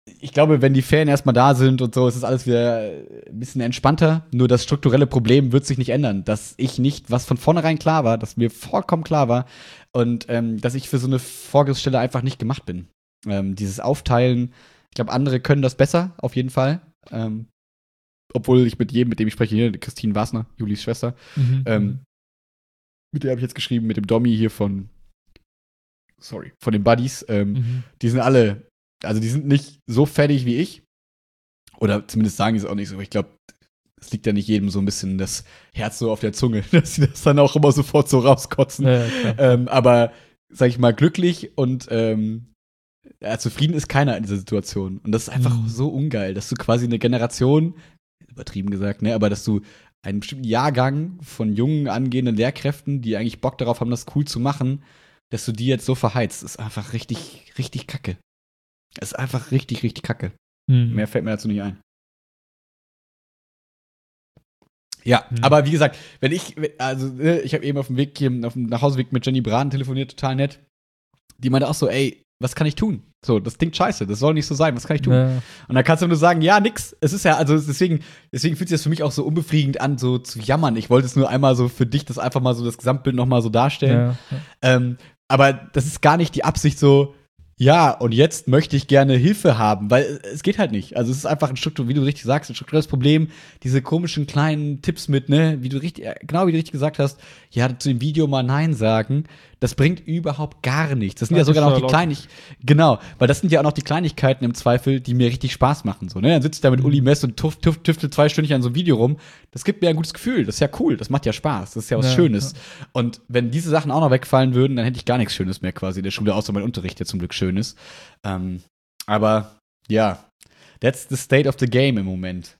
S2: ich glaube, wenn die Ferien erstmal da sind und so, ist es alles wieder ein bisschen entspannter. Nur das strukturelle Problem wird sich nicht ändern. Dass ich nicht, was von vornherein klar war, dass mir vollkommen klar war und dass ich für so eine Vorgriffsstelle einfach nicht gemacht bin. Dieses Aufteilen, ich glaube, andere können das besser, auf jeden Fall. Obwohl ich mit dem ich spreche, hier, Christine Wasner, Julis Schwester, mit der habe ich jetzt geschrieben, mit dem Dommy hier von den Buddies. Die sind alle, also die sind nicht so fertig wie ich. Oder zumindest sagen die es auch nicht so. Aber ich glaube, es liegt ja nicht jedem so ein bisschen das Herz so auf der Zunge, dass sie das dann auch immer sofort so rauskotzen. Ja, aber, sag ich mal, glücklich und zufrieden ist keiner in dieser Situation. Und das ist einfach so ungeil, dass du quasi eine Generation, übertrieben gesagt, ne, aber dass du einen bestimmten Jahrgang von jungen, angehenden Lehrkräften, die eigentlich Bock darauf haben, das cool zu machen, dass du die jetzt so verheizt, ist einfach richtig, richtig kacke. Ist einfach richtig, richtig kacke. Mehr fällt mir dazu nicht ein. Ja, aber wie gesagt, ich habe eben auf dem Weg hier, auf dem Nachhauseweg mit Jenny Braden telefoniert, total nett. Die meinte auch so, ey, was kann ich tun? So, das klingt scheiße, das soll nicht so sein, was kann ich tun? Ja. Und dann kannst du nur sagen, ja, nix. Es ist ja, also deswegen fühlt sich das für mich auch so unbefriedigend an, so zu jammern. Ich wollte es nur einmal so für dich das einfach mal so das Gesamtbild nochmal so darstellen. Ja. Aber das ist gar nicht die Absicht so, ja, und jetzt möchte ich gerne Hilfe haben, weil es geht halt nicht. Also es ist einfach ein wie du richtig sagst, ein strukturelles Problem. Diese komischen kleinen Tipps mit, ne, wie du richtig gesagt hast, ja, zu dem Video mal Nein sagen, das bringt überhaupt gar nichts. Das sind ja sogar noch die Kleinigkeiten, genau, weil das sind ja auch noch die Kleinigkeiten im Zweifel, die mir richtig Spaß machen, so, ne. Dann sitzt ich da mit Uli Mess und tüftelt 2 Stunden an so einem Video rum. Das gibt mir ein gutes Gefühl, das ist ja cool, das macht ja Spaß, das ist ja was Schönes. Ja. Und wenn diese Sachen auch noch wegfallen würden, dann hätte ich gar nichts Schönes mehr quasi in der Schule, außer mein Unterricht, der zum Glück schön ist. Aber ja, that's the state of the game im Moment.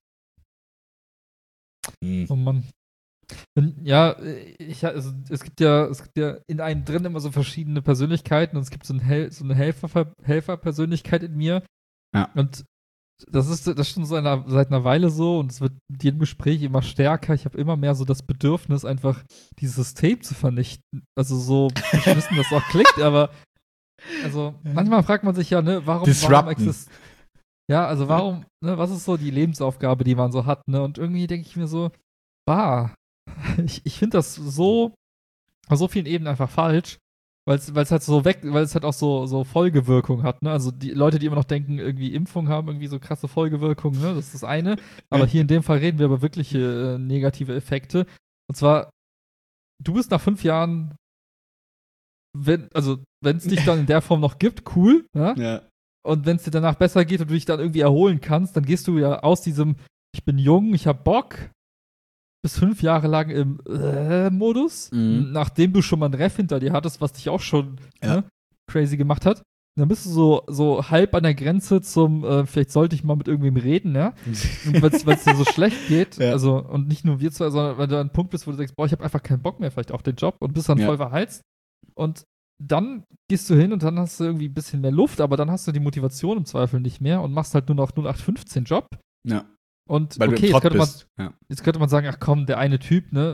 S1: Oh Mann. Ja, es gibt ja in einem drin immer so verschiedene Persönlichkeiten und es gibt so eine Helferpersönlichkeit in mir.
S2: Ja.
S1: Und das ist schon seit einer Weile so und es wird mit jedem Gespräch immer stärker. Ich habe immer mehr so das Bedürfnis, einfach dieses System zu vernichten. Also so beschissen das auch klingt, aber also manchmal fragt man sich ja, ne, warum existiert. Ja, also warum, ne, was ist so die Lebensaufgabe, die man so hat, ne? Und irgendwie denke ich mir so, ich finde das so auf so vielen Ebenen einfach falsch, weil es halt auch so Folgewirkung hat, ne? Also die Leute, die immer noch denken, irgendwie Impfung haben irgendwie so krasse Folgewirkungen, ne? Das ist das eine. Aber hier in dem Fall reden wir über wirkliche negative Effekte. Und zwar, du bist nach 5 Jahren, wenn es dich dann in der Form noch gibt, cool, ja? Und wenn es dir danach besser geht und du dich dann irgendwie erholen kannst, dann gehst du ja aus diesem, ich bin jung, ich hab Bock, bis 5 Jahre lang im Modus, nachdem du schon mal ein Ref hinter dir hattest, was dich auch schon crazy gemacht hat. Dann bist du so halb an der Grenze zum, vielleicht sollte ich mal mit irgendwem reden, ja? Weil es dir so schlecht geht, also, und nicht nur wir zwei, sondern weil du an einem Punkt bist, wo du denkst, boah, ich habe einfach keinen Bock mehr vielleicht auf den Job und bist dann voll verheizt. Und dann gehst du hin und dann hast du irgendwie ein bisschen mehr Luft, aber dann hast du die Motivation im Zweifel nicht mehr und machst halt nur noch 0815 Job.
S2: Ja.
S1: Und
S2: weil
S1: okay, jetzt könnte man sagen, ach komm, der eine Typ, ne,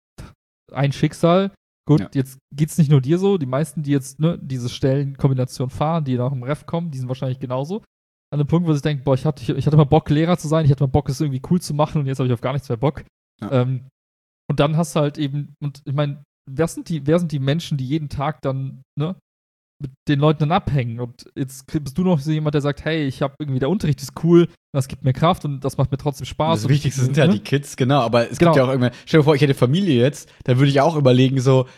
S1: ein Schicksal. Gut, jetzt geht's nicht nur dir so. Die meisten, die jetzt, ne, diese Stellenkombination fahren, die nach dem Ref kommen, die sind wahrscheinlich genauso. An dem Punkt, wo ich denke, boah, ich hatte mal Bock, Lehrer zu sein, ich hatte mal Bock, es irgendwie cool zu machen und jetzt habe ich auf gar nichts mehr Bock.
S2: Ja.
S1: Und dann hast du halt eben, und ich meine, wer sind die Menschen, die jeden Tag dann, ne, mit den Leuten dann abhängen? Und jetzt bist du noch so jemand, der sagt, hey, ich habe irgendwie, der Unterricht ist cool, das gibt mir Kraft und das macht mir trotzdem Spaß.
S2: Das Wichtigste sind ja die Kids, genau, aber es gibt ja auch irgendwann, stell dir vor, ich hätte Familie jetzt, dann würde ich auch überlegen so,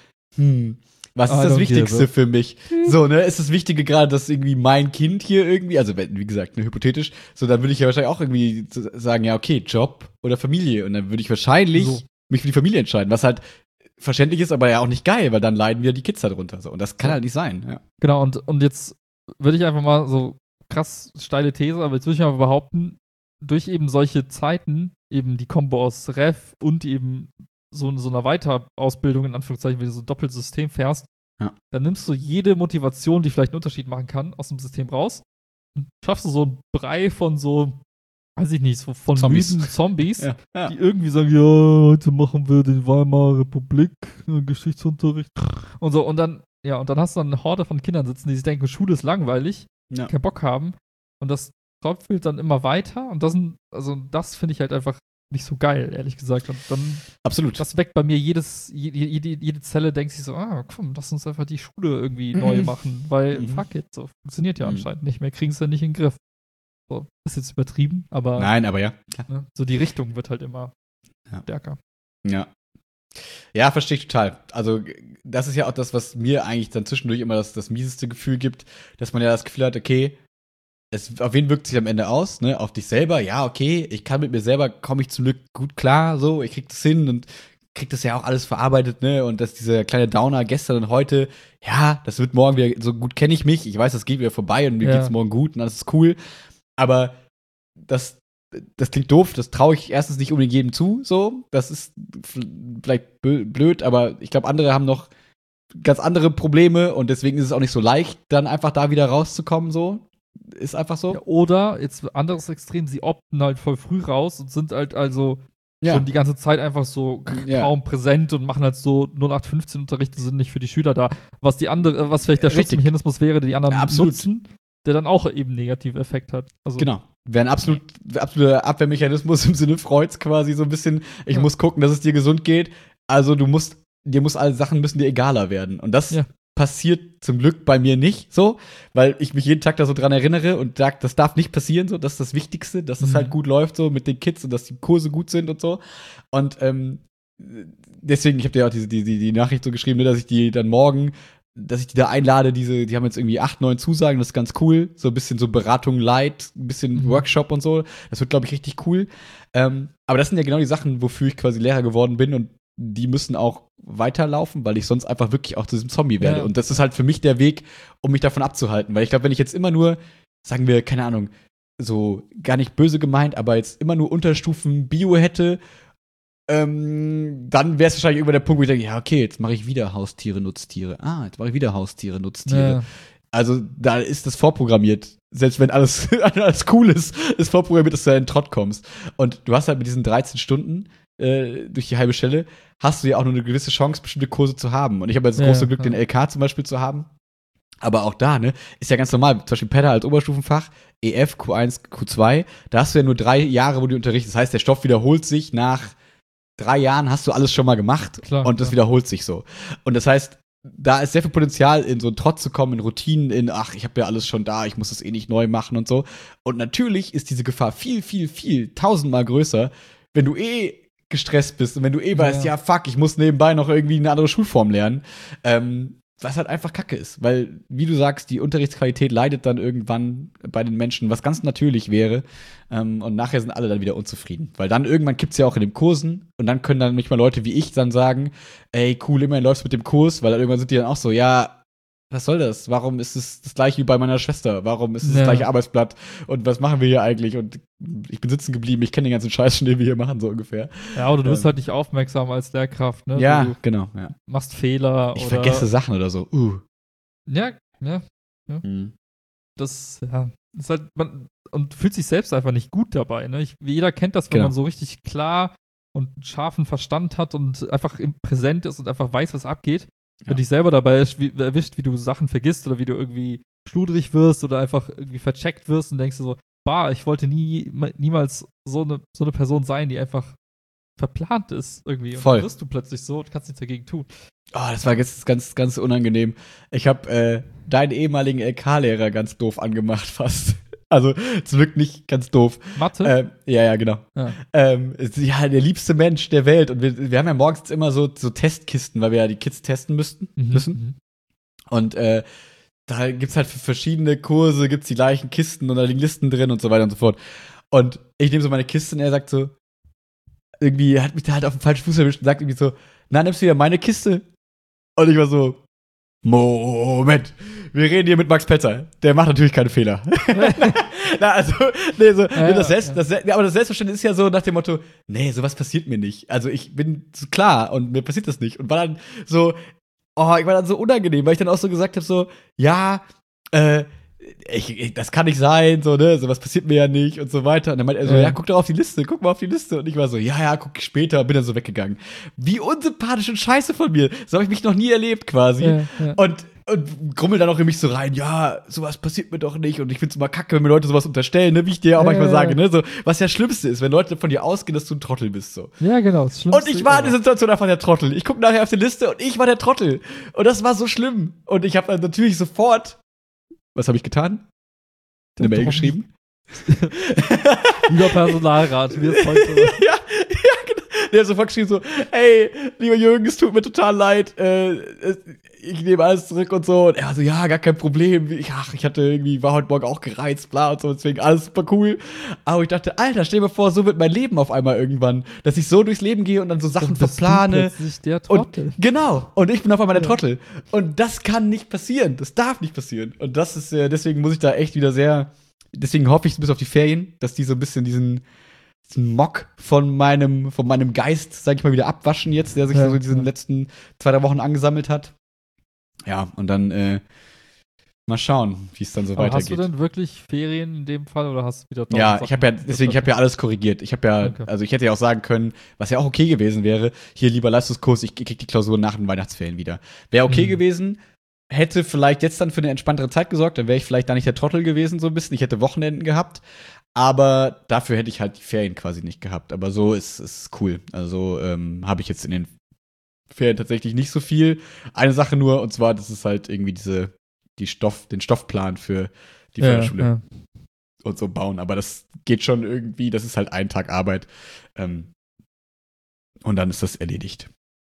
S2: was ist das Wichtigste für mich? So, ne, ist das Wichtige gerade, dass irgendwie mein Kind hier irgendwie, also wie gesagt, ne, hypothetisch, so, dann würde ich ja wahrscheinlich auch irgendwie sagen, ja, okay, Job oder Familie und dann würde ich wahrscheinlich mich für die Familie entscheiden, was halt verständlich ist, aber ja auch nicht geil, weil dann leiden wieder die Kids darunter. So. Und das kann halt nicht sein. Ja.
S1: Genau, und jetzt würde ich einfach mal so krass steile These, aber jetzt würde ich mal behaupten, durch eben solche Zeiten, eben die Kombo aus Ref und eben so einer Weiterausbildung, in Anführungszeichen, wenn du so ein Doppelsystem fährst, dann nimmst du jede Motivation, die vielleicht einen Unterschied machen kann, aus dem System raus und schaffst du so einen Brei von so, weiß ich nicht, so von müden Zombies, die irgendwie sagen, ja, heute machen wir den Weimarer Republik, Geschichtsunterricht und so. Und dann hast du dann eine Horde von Kindern sitzen, die sich denken, Schule ist langweilig, keinen Bock haben. Und das tropft dann immer weiter und das finde ich halt einfach nicht so geil, ehrlich gesagt. Und dann
S2: Absolut.
S1: Das weckt bei mir jede Zelle, denkt sich so, komm, lass uns einfach die Schule irgendwie neu machen, weil fuck it, so funktioniert ja anscheinend nicht mehr, kriegen es ja nicht in den Griff. So, ist jetzt übertrieben, aber
S2: Nein, aber ja.
S1: Ne, so die Richtung wird halt immer stärker.
S2: Ja. Ja, verstehe ich total. Also, das ist ja auch das, was mir eigentlich dann zwischendurch immer das mieseste Gefühl gibt, dass man ja das Gefühl hat, okay, auf wen wirkt sich am Ende aus, ne? Auf dich selber, ja, okay, ich kann mit mir selber, komme ich zum Glück gut klar, so, ich krieg das hin und krieg das ja auch alles verarbeitet, ne? Und dass dieser kleine Downer gestern und heute, ja, das wird morgen wieder, so gut kenne ich mich, ich weiß, das geht wieder vorbei und mir geht's morgen gut und alles ist cool, aber das klingt doof, das traue ich erstens nicht unbedingt jedem zu, so, das ist vielleicht blöd, aber ich glaube, andere haben noch ganz andere Probleme und deswegen ist es auch nicht so leicht, dann einfach da wieder rauszukommen, so. Ist einfach so.
S1: Ja, oder, jetzt anderes Extrem, sie opten halt voll früh raus und sind halt also schon die ganze Zeit einfach so kaum präsent und machen halt so 0815-Unterricht und sind nicht für die Schüler da. Was vielleicht der Schutzmechanismus wäre, die anderen nutzen, der dann auch eben negative Effekt hat. Also,
S2: genau. Wäre ein absoluter Abwehrmechanismus im Sinne Freuds quasi so ein bisschen, ich muss gucken, dass es dir gesund geht. Also alle Sachen müssen dir egaler werden. Und das passiert zum Glück bei mir nicht so, weil ich mich jeden Tag da so dran erinnere und sage, das darf nicht passieren, so, das ist das Wichtigste, dass es halt gut läuft so mit den Kids und dass die Kurse gut sind und so. Und deswegen, ich habe dir auch die Nachricht so geschrieben, ne, dass ich die dann morgen, dass ich die da einlade, die haben jetzt irgendwie 8, 9 Zusagen, das ist ganz cool, so ein bisschen so Beratung light, ein bisschen Workshop und so, das wird, glaube ich, richtig cool. Aber das sind ja genau die Sachen, wofür ich quasi Lehrer geworden bin und die müssen auch weiterlaufen, weil ich sonst einfach wirklich auch zu diesem Zombie werde. Ja. Und das ist halt für mich der Weg, um mich davon abzuhalten. Weil ich glaube, wenn ich jetzt immer nur, sagen wir, keine Ahnung, so gar nicht böse gemeint, aber jetzt immer nur Unterstufen Bio hätte, dann wäre es wahrscheinlich irgendwann der Punkt, wo ich denke, ja, okay, jetzt mache ich wieder Haustiere, Nutztiere. Jetzt mache ich wieder Haustiere, Nutztiere. Ja. Also da ist das vorprogrammiert. Selbst wenn alles cool ist vorprogrammiert, dass du in den Trott kommst. Und du hast halt mit diesen 13 Stunden durch die halbe Stelle, hast du ja auch nur eine gewisse Chance, bestimmte Kurse zu haben. Und ich habe jetzt das große Glück, den LK zum Beispiel zu haben. Aber auch da, ne, ist ja ganz normal. Zum Beispiel PEDA als Oberstufenfach, EF, Q1, Q2, da hast du ja nur 3 Jahre, wo du unterrichtest. Das heißt, der Stoff wiederholt sich nach 3 Jahren, hast du alles schon mal gemacht.
S1: Klar,
S2: und das wiederholt sich so. Und das heißt, da ist sehr viel Potenzial, in so einen Trott zu kommen, in Routinen, ich habe ja alles schon da, ich muss das eh nicht neu machen und so. Und natürlich ist diese Gefahr viel, viel, viel, 1000-mal größer, wenn du gestresst bist und wenn du weißt, ja fuck, ich muss nebenbei noch irgendwie eine andere Schulform lernen, was halt einfach Kacke ist, weil, wie du sagst, die Unterrichtsqualität leidet dann irgendwann bei den Menschen, was ganz natürlich wäre, und nachher sind alle dann wieder unzufrieden, weil dann irgendwann kippt's ja auch in den Kursen und dann können dann nicht mal Leute wie ich dann sagen, ey, cool, immerhin läufst mit dem Kurs, weil dann irgendwann sind die dann auch so, ja, was soll das? Warum ist es das gleiche wie bei meiner Schwester? Warum ist es das gleiche Arbeitsblatt? Und was machen wir hier eigentlich? Und ich bin sitzen geblieben, ich kenne den ganzen Scheiß schon, den wir hier machen, so ungefähr.
S1: Ja, oder du bist halt nicht aufmerksam als Lehrkraft, ne?
S2: Ja, genau, ja.
S1: Machst Fehler
S2: ich vergesse Sachen oder so.
S1: Ja. Das, ist halt, und fühlt sich selbst einfach nicht gut dabei, ne? Jeder kennt das, wenn man so richtig klar und scharfen Verstand hat und einfach präsent ist und einfach weiß, was abgeht. Wenn dich selber dabei erwischt, wie du Sachen vergisst oder wie du irgendwie schludrig wirst oder einfach irgendwie vercheckt wirst und denkst du so, ich wollte niemals so eine Person sein, die einfach verplant ist irgendwie. Und dann wirst du plötzlich so und kannst nichts dagegen tun.
S2: Das war jetzt ganz, ganz unangenehm. Ich habe deinen ehemaligen LK-Lehrer ganz doof angemacht fast. Also zum Glück nicht ganz doof.
S1: Mathe?
S2: Ja, genau. Ja. Der liebste Mensch der Welt. Und wir haben ja morgens jetzt immer so Testkisten, weil wir ja die Kids testen müssen. Und da gibt's halt für verschiedene Kurse gibt's die gleichen Kisten und da liegen Listen drin und so weiter und so fort. Und ich nehme so meine Kiste und er sagt so, irgendwie hat mich da halt auf den falschen Fuß erwischt und sagt irgendwie so, na, nimmst du wieder meine Kiste? Und ich war so, Moment, wir reden hier mit Max Petzer. Der macht natürlich keine Fehler. Aber das Selbstverständnis ist ja so nach dem Motto, nee, sowas passiert mir nicht. Also ich bin so klar und mir passiert das nicht. Und war dann so, ich war dann so unangenehm, weil ich dann auch so gesagt habe, so, ja, das kann nicht sein, so, ne, sowas passiert mir ja nicht und so weiter. Und dann meinte er so, ja, guck doch auf die Liste, guck mal auf die Liste. Und ich war so, ja, guck ich später, bin dann so weggegangen. Wie unsympathisch und scheiße von mir. So habe ich mich noch nie erlebt, quasi. Ja. Und Und grummel dann auch in mich so rein, ja, sowas passiert mir doch nicht. Und ich find's immer kacke, wenn mir Leute sowas unterstellen, ne? Wie ich dir ja auch manchmal sage, ne? So, was ja das Schlimmste ist, wenn Leute von dir ausgehen, dass du ein Trottel bist. So.
S3: Ja, genau. Das Schlimmste
S2: Und ich war in der Situation einfach der Trottel. Ich gucke nachher auf die Liste und ich war der Trottel. Und das war so schlimm. Und ich habe dann natürlich sofort, was habe ich getan? Eine Mail geschrieben.
S3: Lieber Personalrat, wir es heute.
S2: ja, genau. Der hat sofort geschrieben so, hey, lieber Jürgen, es tut mir total leid, ich nehme alles zurück und so. Und er so, ja, gar kein Problem. War heute Morgen auch gereizt, bla und so, deswegen alles super cool. Aber ich dachte, Alter, stell dir vor, so wird mein Leben auf einmal irgendwann. Dass ich so durchs Leben gehe und dann so Sachen verplane.
S3: Der Trottel.
S2: Genau. Und ich bin auf einmal der Trottel. Und das kann nicht passieren. Das darf nicht passieren. Und das ist, deswegen muss ich da echt wieder deswegen hoffe ich bis auf die Ferien, dass die so ein bisschen diesen Mock von meinem Geist, sag ich mal, wieder abwaschen jetzt, der sich so in diesen letzten 2-3 Wochen angesammelt hat. Ja, und dann mal schauen, wie es dann so weitergeht.
S3: Hast du denn wirklich Ferien in dem Fall oder hast du wieder
S2: Ja, ich habe ja alles korrigiert. Ich hätte ja auch sagen können, was ja auch okay gewesen wäre, hier lieber Leistungskurs, ich krieg die Klausur nach den Weihnachtsferien wieder. Wäre okay gewesen, hätte vielleicht jetzt dann für eine entspanntere Zeit gesorgt, dann wäre ich vielleicht da nicht der Trottel gewesen, so ein bisschen. Ich hätte Wochenenden gehabt, aber dafür hätte ich halt die Ferien quasi nicht gehabt. Aber so ist cool. Also habe ich jetzt in den Ferien tatsächlich nicht so viel. Eine Sache nur, und zwar, das ist halt irgendwie den Stoffplan für die Förderschule und so bauen. Aber das geht schon irgendwie, das ist halt ein Tag Arbeit. Und dann ist das erledigt.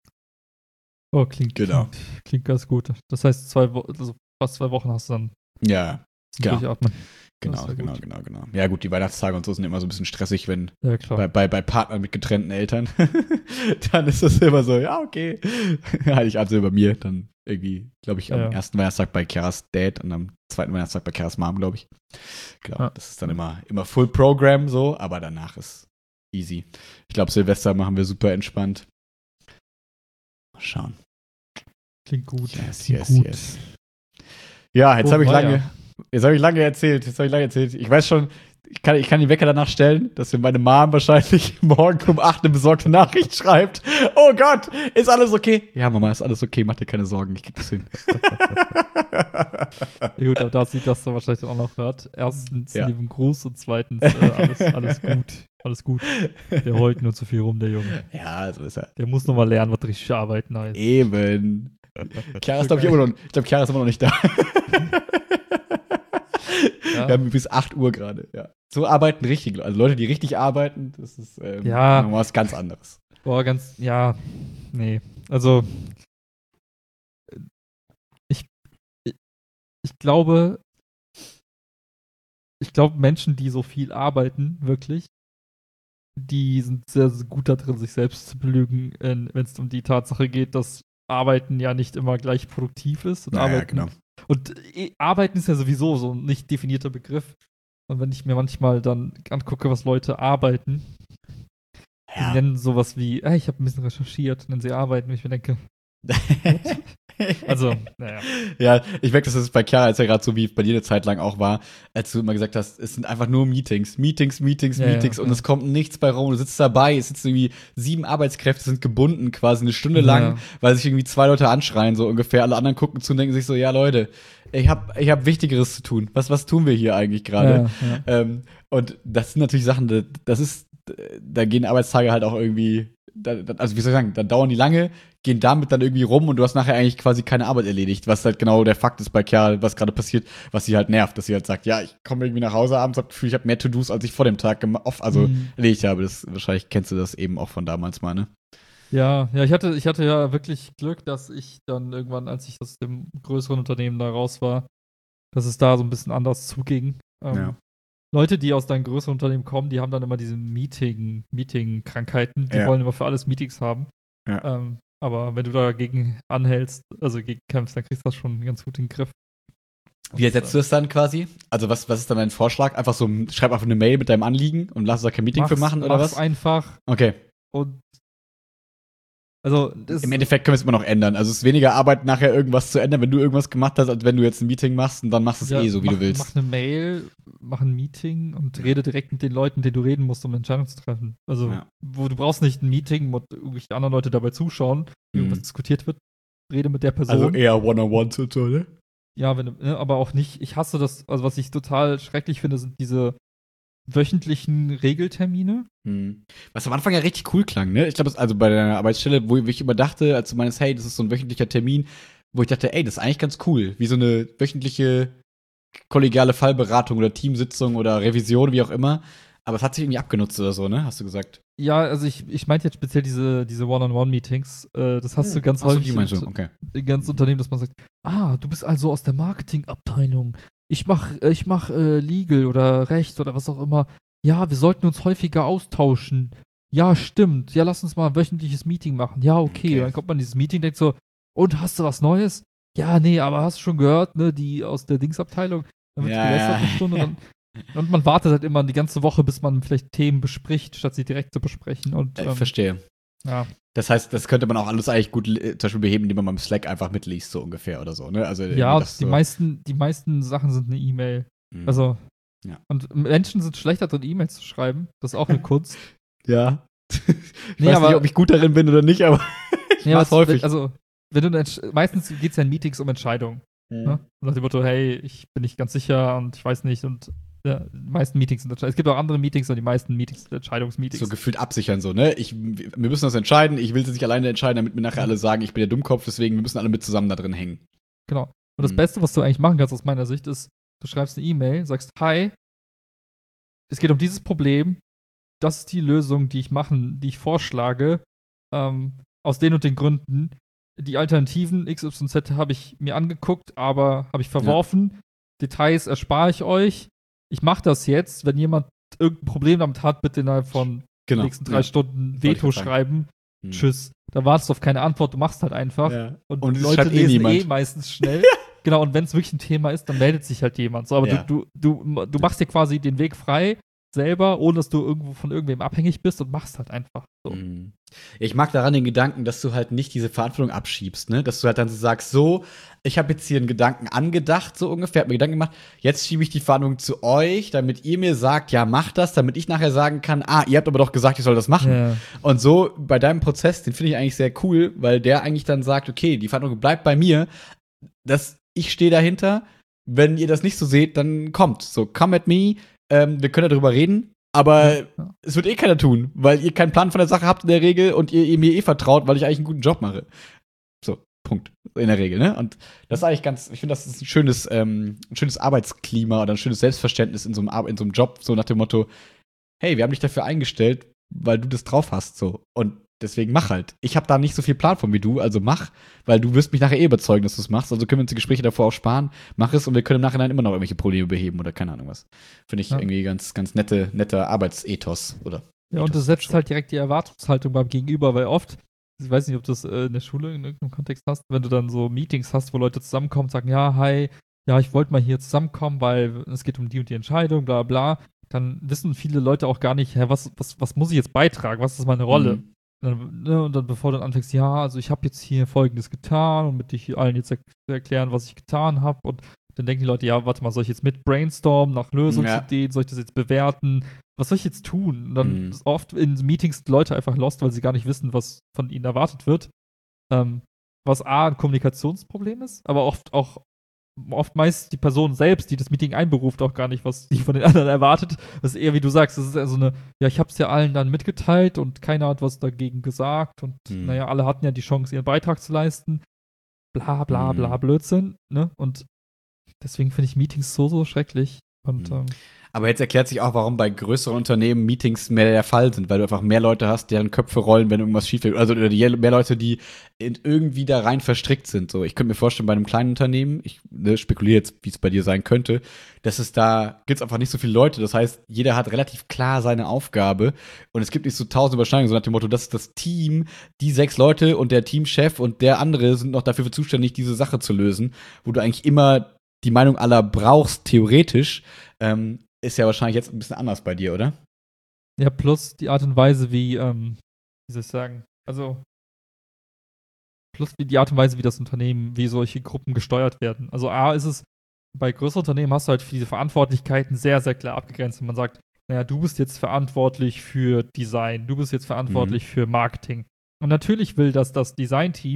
S3: Oh, klingt ganz gut. Das heißt, fast 2 Wochen hast du dann.
S2: Ja,
S3: durchatmen.
S2: Genau. Ja, gut, die Weihnachtstage und so sind immer so ein bisschen stressig, wenn
S3: klar.
S2: bei Partnern mit getrennten Eltern. Dann ist das immer so, ja, okay. Heiligabend bei mir, dann irgendwie, glaube ich, am ersten Weihnachtstag bei Chiaras Dad und am zweiten Weihnachtstag bei Chiaras Mom, glaube ich. Genau, das ist dann immer Full Program so, aber danach ist easy. Ich glaube, Silvester machen wir super entspannt. Mal schauen.
S3: Klingt gut.
S2: Yes. Ja, jetzt habe ich lange erzählt. Ich weiß schon, ich kann die Wecker danach stellen, dass mir meine Mom wahrscheinlich morgen um 8 eine besorgte Nachricht schreibt. Oh Gott, ist alles okay? Ja, Mama, ist alles okay, mach dir keine Sorgen, ich krieg das hin.
S3: Gut, aber da sieht das dann wahrscheinlich auch noch hört. Erstens lieben Gruß und zweitens alles gut. Alles gut. Der heult nur zu viel rum, der Junge.
S2: Ja, so ist er.
S3: Der muss noch mal lernen, was richtig arbeiten heißt.
S2: Eben. Chiara ist, glaube ich, immer noch nicht da. Wir haben bis 8 Uhr gerade, ja. So arbeiten richtig, also Leute, die richtig arbeiten, das ist nochmal was ganz anderes.
S3: Boah, nee. Also, ich glaube, Menschen, die so viel arbeiten, wirklich, die sind sehr, sehr gut da drin, sich selbst zu belügen, wenn es um die Tatsache geht, dass Arbeiten ja nicht immer gleich produktiv ist. Und Arbeiten ist ja sowieso so ein nicht definierter Begriff. Und wenn ich mir manchmal dann angucke, was Leute arbeiten, die nennen sowas wie, ich habe ein bisschen recherchiert, nennen sie arbeiten, und ich mir denke, also, naja.
S2: Ja, ich merke, dass es bei Chiara jetzt ja gerade so wie bei dir eine Zeit lang auch war, als du immer gesagt hast, es sind einfach nur Meetings und es kommt nichts bei rum. Du sitzt dabei, es sitzen irgendwie 7 Arbeitskräfte, sind gebunden quasi eine Stunde lang, weil sich irgendwie 2 Leute anschreien, so ungefähr. Alle anderen gucken zu und denken sich so, ja Leute, ich hab Wichtigeres zu tun. Was tun wir hier eigentlich gerade? Und das sind natürlich Sachen, da gehen Arbeitstage halt auch irgendwie, also wie soll ich sagen, dann dauern die lange, gehen damit dann irgendwie rum und du hast nachher eigentlich quasi keine Arbeit erledigt, was halt genau der Fakt ist bei Chiara, was gerade passiert, was sie halt nervt, dass sie halt sagt, ja, ich komme irgendwie nach Hause abends, hab das Gefühl, ich habe mehr To-Dos, als ich vor dem Tag erledigt habe. Wahrscheinlich kennst du das eben auch von damals mal, ne?
S3: Ja, ich hatte ja wirklich Glück, dass ich dann irgendwann, als ich aus dem größeren Unternehmen da raus war, dass es da so ein bisschen anders zuging. Leute, die aus deinem größeren Unternehmen kommen, die haben dann immer diese Meeting-Krankheiten. Die wollen immer für alles Meetings haben.
S2: Ja.
S3: Aber wenn du dagegen anhältst, also gegen kämpfst, dann kriegst du das schon ganz gut in den Griff.
S2: Wie ersetzt du das dann quasi? Also was ist dann dein Vorschlag? Einfach so, schreib einfach eine Mail mit deinem Anliegen und lass da kein Meeting für machen oder was?
S3: Mach's einfach.
S2: Okay.
S3: Und also
S2: im Endeffekt können wir es immer noch ändern. Also es ist weniger Arbeit, nachher irgendwas zu ändern, wenn du irgendwas gemacht hast, als wenn du jetzt ein Meeting machst und dann machst du es so, wie du willst.
S3: Mach eine Mail, mach ein Meeting und rede direkt mit den Leuten, mit denen du reden musst, um Entscheidungen zu treffen. Also du brauchst nicht ein Meeting, wo irgendwelche anderen Leute dabei zuschauen, wie irgendwas diskutiert wird. rede mit der Person.
S2: Also eher One-on-Ones und so, ne?
S3: Ja, aber auch nicht. Ich hasse das, also was ich total schrecklich finde, sind diese wöchentlichen Regeltermine.
S2: Was am Anfang ja richtig cool klang, ne? Ich glaube, also bei deiner Arbeitsstelle, wo ich immer dachte, als du meinst, hey, das ist so ein wöchentlicher Termin, wo ich dachte, ey, das ist eigentlich ganz cool. Wie so eine wöchentliche kollegiale Fallberatung oder Teamsitzung oder Revision, wie auch immer. Aber es hat sich irgendwie abgenutzt oder so, ne? Hast du gesagt?
S3: Ja, also ich meinte jetzt speziell diese One-on-One-Meetings. Das hast du ganz häufig
S2: die meinst du? Okay.
S3: in ganz Unternehmen, dass man sagt, du bist also aus der Marketingabteilung. Ich mach Legal oder Recht oder was auch immer. Ja, wir sollten uns häufiger austauschen. Ja, stimmt. Ja, lass uns mal ein wöchentliches Meeting machen. Ja, okay. Dann kommt man in dieses Meeting, denkt so, und hast du was Neues? Ja, nee, aber hast du schon gehört, ne, die aus der Dingsabteilung? Dann wird gelästert eine Stunde. Und man wartet halt immer die ganze Woche, bis man vielleicht Themen bespricht, statt sie direkt zu besprechen. Und,
S2: verstehe.
S3: Ja.
S2: Das heißt, das könnte man auch alles eigentlich gut zum Beispiel beheben, indem man beim Slack einfach mitliest, so ungefähr oder so, ne? Also
S3: ja, die meisten Sachen sind eine E-Mail. Also, und Menschen sind schlechter drin, E-Mails zu schreiben. Das ist auch eine Kunst.
S2: Ja. Ich weiß nicht, ob ich gut darin bin oder nicht, aber ich mach's häufig.
S3: Also, meistens geht es ja in Meetings um Entscheidungen. Ne? Und nach dem Motto, hey, ich bin nicht ganz sicher und ich weiß nicht und die meisten Meetings sind es gibt auch andere Meetings, aber die meisten Meetings sind Entscheidungsmeetings.
S2: So gefühlt absichern, so, ne? Wir müssen das entscheiden, ich will es nicht alleine entscheiden, damit mir nachher alle sagen, ich bin der Dummkopf, deswegen wir müssen alle mit zusammen da drin hängen.
S3: Genau. Und das Beste, was du eigentlich machen kannst aus meiner Sicht, ist, du schreibst eine E-Mail, sagst, hi, es geht um dieses Problem, das ist die Lösung, die ich vorschlage, aus den und den Gründen. Die Alternativen XYZ habe ich mir angeguckt, aber habe ich verworfen. Details erspare ich euch. Ich mache das jetzt. Wenn jemand irgendein Problem damit hat, bitte innerhalb von den nächsten 3 Stunden Veto schreiben. Tschüss. Da wartest du auf keine Antwort, du machst halt einfach.
S2: Ja.
S3: Und Leute lesen meistens schnell. Genau, und wenn es wirklich ein Thema ist, dann meldet sich halt jemand. So, aber du machst dir quasi den Weg frei selber, ohne dass du irgendwo von irgendwem abhängig bist und machst halt einfach so.
S2: Ich mag daran den Gedanken, dass du halt nicht diese Verantwortung abschiebst, ne? Dass du halt dann so sagst, so, ich habe jetzt hier einen Gedanken angedacht, so ungefähr, hab mir Gedanken gemacht, jetzt schiebe ich die Verantwortung zu euch, damit ihr mir sagt, ja, mach das, damit ich nachher sagen kann, ihr habt aber doch gesagt, ich soll das machen. Ja. Und so bei deinem Prozess, den finde ich eigentlich sehr cool, weil der eigentlich dann sagt, okay, die Verantwortung bleibt bei mir, ich stehe dahinter, wenn ihr das nicht so seht, dann kommt. So, come at me, wir können darüber reden, aber es wird keiner tun, weil ihr keinen Plan von der Sache habt in der Regel und ihr mir vertraut, weil ich eigentlich einen guten Job mache. So, Punkt. In der Regel, ne? Und das ist eigentlich ich finde, das ist ein schönes Arbeitsklima oder ein schönes Selbstverständnis in so einem Job, so nach dem Motto, hey, wir haben dich dafür eingestellt, weil du das drauf hast, so. Und deswegen mach halt. Ich habe da nicht so viel Plan von wie du, also mach, weil du wirst mich nachher überzeugen, dass du es machst. Also können wir uns die Gespräche davor auch sparen. Mach es und wir können im Nachhinein immer noch irgendwelche Probleme beheben oder keine Ahnung was. Finde ich irgendwie ganz, ganz netter Arbeitsethos, oder?
S3: Ja, und du setzt halt direkt die Erwartungshaltung beim Gegenüber, weil oft, ich weiß nicht, ob du das in der Schule in irgendeinem Kontext hast, wenn du dann so Meetings hast, wo Leute zusammenkommen und sagen, ja, hi, ja, ich wollte mal hier zusammenkommen, weil es geht um die und die Entscheidung, bla bla, dann wissen viele Leute auch gar nicht, was muss ich jetzt beitragen, was ist meine Rolle? Und dann, bevor du dann anfängst, ja, also ich habe jetzt hier Folgendes getan, um mit dich allen jetzt erklären, was ich getan habe. Und dann denken die Leute, ja, warte mal, soll ich jetzt mit brainstormen nach Lösungsideen, soll ich das jetzt bewerten? Was soll ich jetzt tun? Und dann ist oft in Meetings die Leute einfach lost, weil sie gar nicht wissen, was von ihnen erwartet wird. Was ein Kommunikationsproblem ist, aber oftmals die Person selbst, die das Meeting einberuft, auch gar nicht, was die von den anderen erwartet. Das ist eher, wie du sagst, das ist eher so eine, ja, ich habe es ja allen dann mitgeteilt und keiner hat was dagegen gesagt und naja, alle hatten ja die Chance, ihren Beitrag zu leisten. Bla, bla, bla, Blödsinn, ne? Und deswegen finde ich Meetings so schrecklich. Und
S2: aber jetzt erklärt sich auch, warum bei größeren Unternehmen Meetings mehr der Fall sind, weil du einfach mehr Leute hast, deren Köpfe rollen, wenn irgendwas schief geht. Also mehr Leute, die irgendwie da rein verstrickt sind. So, ich könnte mir vorstellen, bei einem kleinen Unternehmen, ich spekuliere jetzt, wie es bei dir sein könnte, da gibt's einfach nicht so viele Leute. Das heißt, jeder hat relativ klar seine Aufgabe und es gibt nicht so 1000 Überschneidungen, so nach dem Motto, das ist das Team, die 6 Leute und der Teamchef und der andere sind noch dafür zuständig, diese Sache zu lösen, wo du eigentlich immer die Meinung aller brauchst, theoretisch. Ist ja wahrscheinlich jetzt ein bisschen anders bei dir, oder?
S3: Ja, plus die Art und Weise, wie soll ich sagen, also plus die Art und Weise, wie das Unternehmen, wie solche Gruppen gesteuert werden. Also ist es, bei größeren Unternehmen hast du halt diese Verantwortlichkeiten sehr, sehr klar abgegrenzt. Und man sagt, naja, du bist jetzt verantwortlich für Design, du bist jetzt verantwortlich für Marketing. Und natürlich will das Design-Team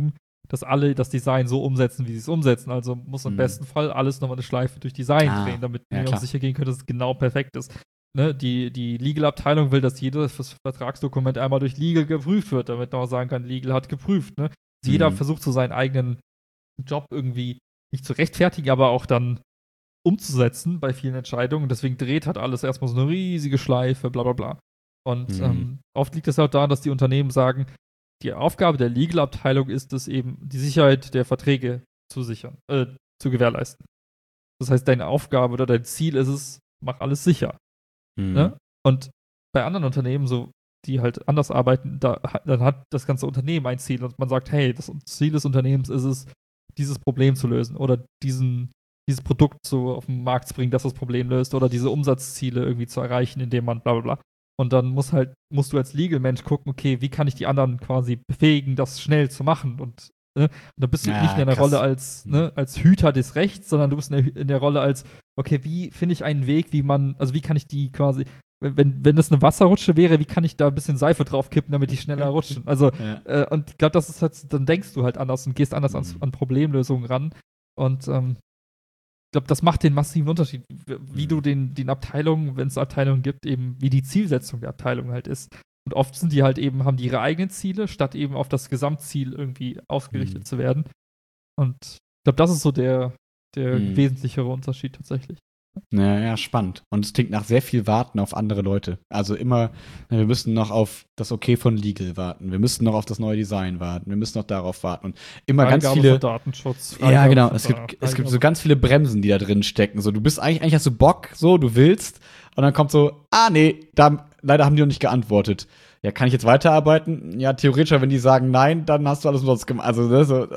S1: dass alle das Design so umsetzen, wie sie es umsetzen. Also muss im besten Fall alles nochmal eine Schleife durch Design drehen, damit wir auch sicher gehen können, dass es genau perfekt ist. Ne? Die Legal-Abteilung will, dass jedes Vertragsdokument einmal durch Legal geprüft wird, damit man auch sagen kann, Legal hat geprüft. Ne? Jeder versucht so seinen eigenen Job irgendwie nicht zu rechtfertigen, aber auch dann umzusetzen bei vielen Entscheidungen. Deswegen dreht halt alles erstmal so eine riesige Schleife, bla bla bla. Und oft liegt es auch daran, dass die Unternehmen sagen, die Aufgabe der Legal-Abteilung ist es eben, die Sicherheit der Verträge zu gewährleisten. Das heißt, deine Aufgabe oder dein Ziel ist es, mach alles sicher. Ne? Und bei anderen Unternehmen, so die halt anders arbeiten, dann hat das ganze Unternehmen ein Ziel und man sagt, hey, das Ziel des Unternehmens ist es, dieses Problem zu lösen oder dieses Produkt so auf den Markt zu bringen, das Problem löst oder diese Umsatzziele irgendwie zu erreichen, indem man bla bla bla. Und dann musst du als Legal-Mensch gucken, okay, wie kann ich die anderen quasi befähigen, das schnell zu machen? Und dann bist du nicht in der Rolle als Hüter des Rechts, sondern du bist in der Rolle als, okay, wie finde ich einen Weg, wie kann ich die quasi, wenn das eine Wasserrutsche wäre, wie kann ich da ein bisschen Seife drauf kippen, damit die schneller rutschen? Also, und ich glaube, das ist halt, dann denkst du halt anders und gehst anders an Problemlösungen ran. Und ich glaube, das macht den massiven Unterschied, wie du den Abteilungen, wenn es Abteilungen gibt, eben wie die Zielsetzung der Abteilung halt ist. Und oft sind die halt eben, haben die ihre eigenen Ziele, statt eben auf das Gesamtziel irgendwie ausgerichtet zu werden. Und ich glaube, das ist so der wesentlichere Unterschied tatsächlich.
S2: Ja, spannend. Und es klingt nach sehr viel Warten auf andere Leute. Also immer, wir müssen noch auf das Okay von Legal warten. Wir müssen noch auf das neue Design warten. Wir müssen noch darauf warten. Und immer ganz viele.
S1: Von Datenschutz.
S2: Ja, genau. Es gibt so ganz viele Bremsen, die da drin stecken. So, du bist eigentlich hast du Bock, so, du willst. Und dann kommt so, nee, leider haben die noch nicht geantwortet. Ja, kann ich jetzt weiterarbeiten? Ja, theoretisch, wenn die sagen nein, dann hast du alles umsonst gemacht. Also,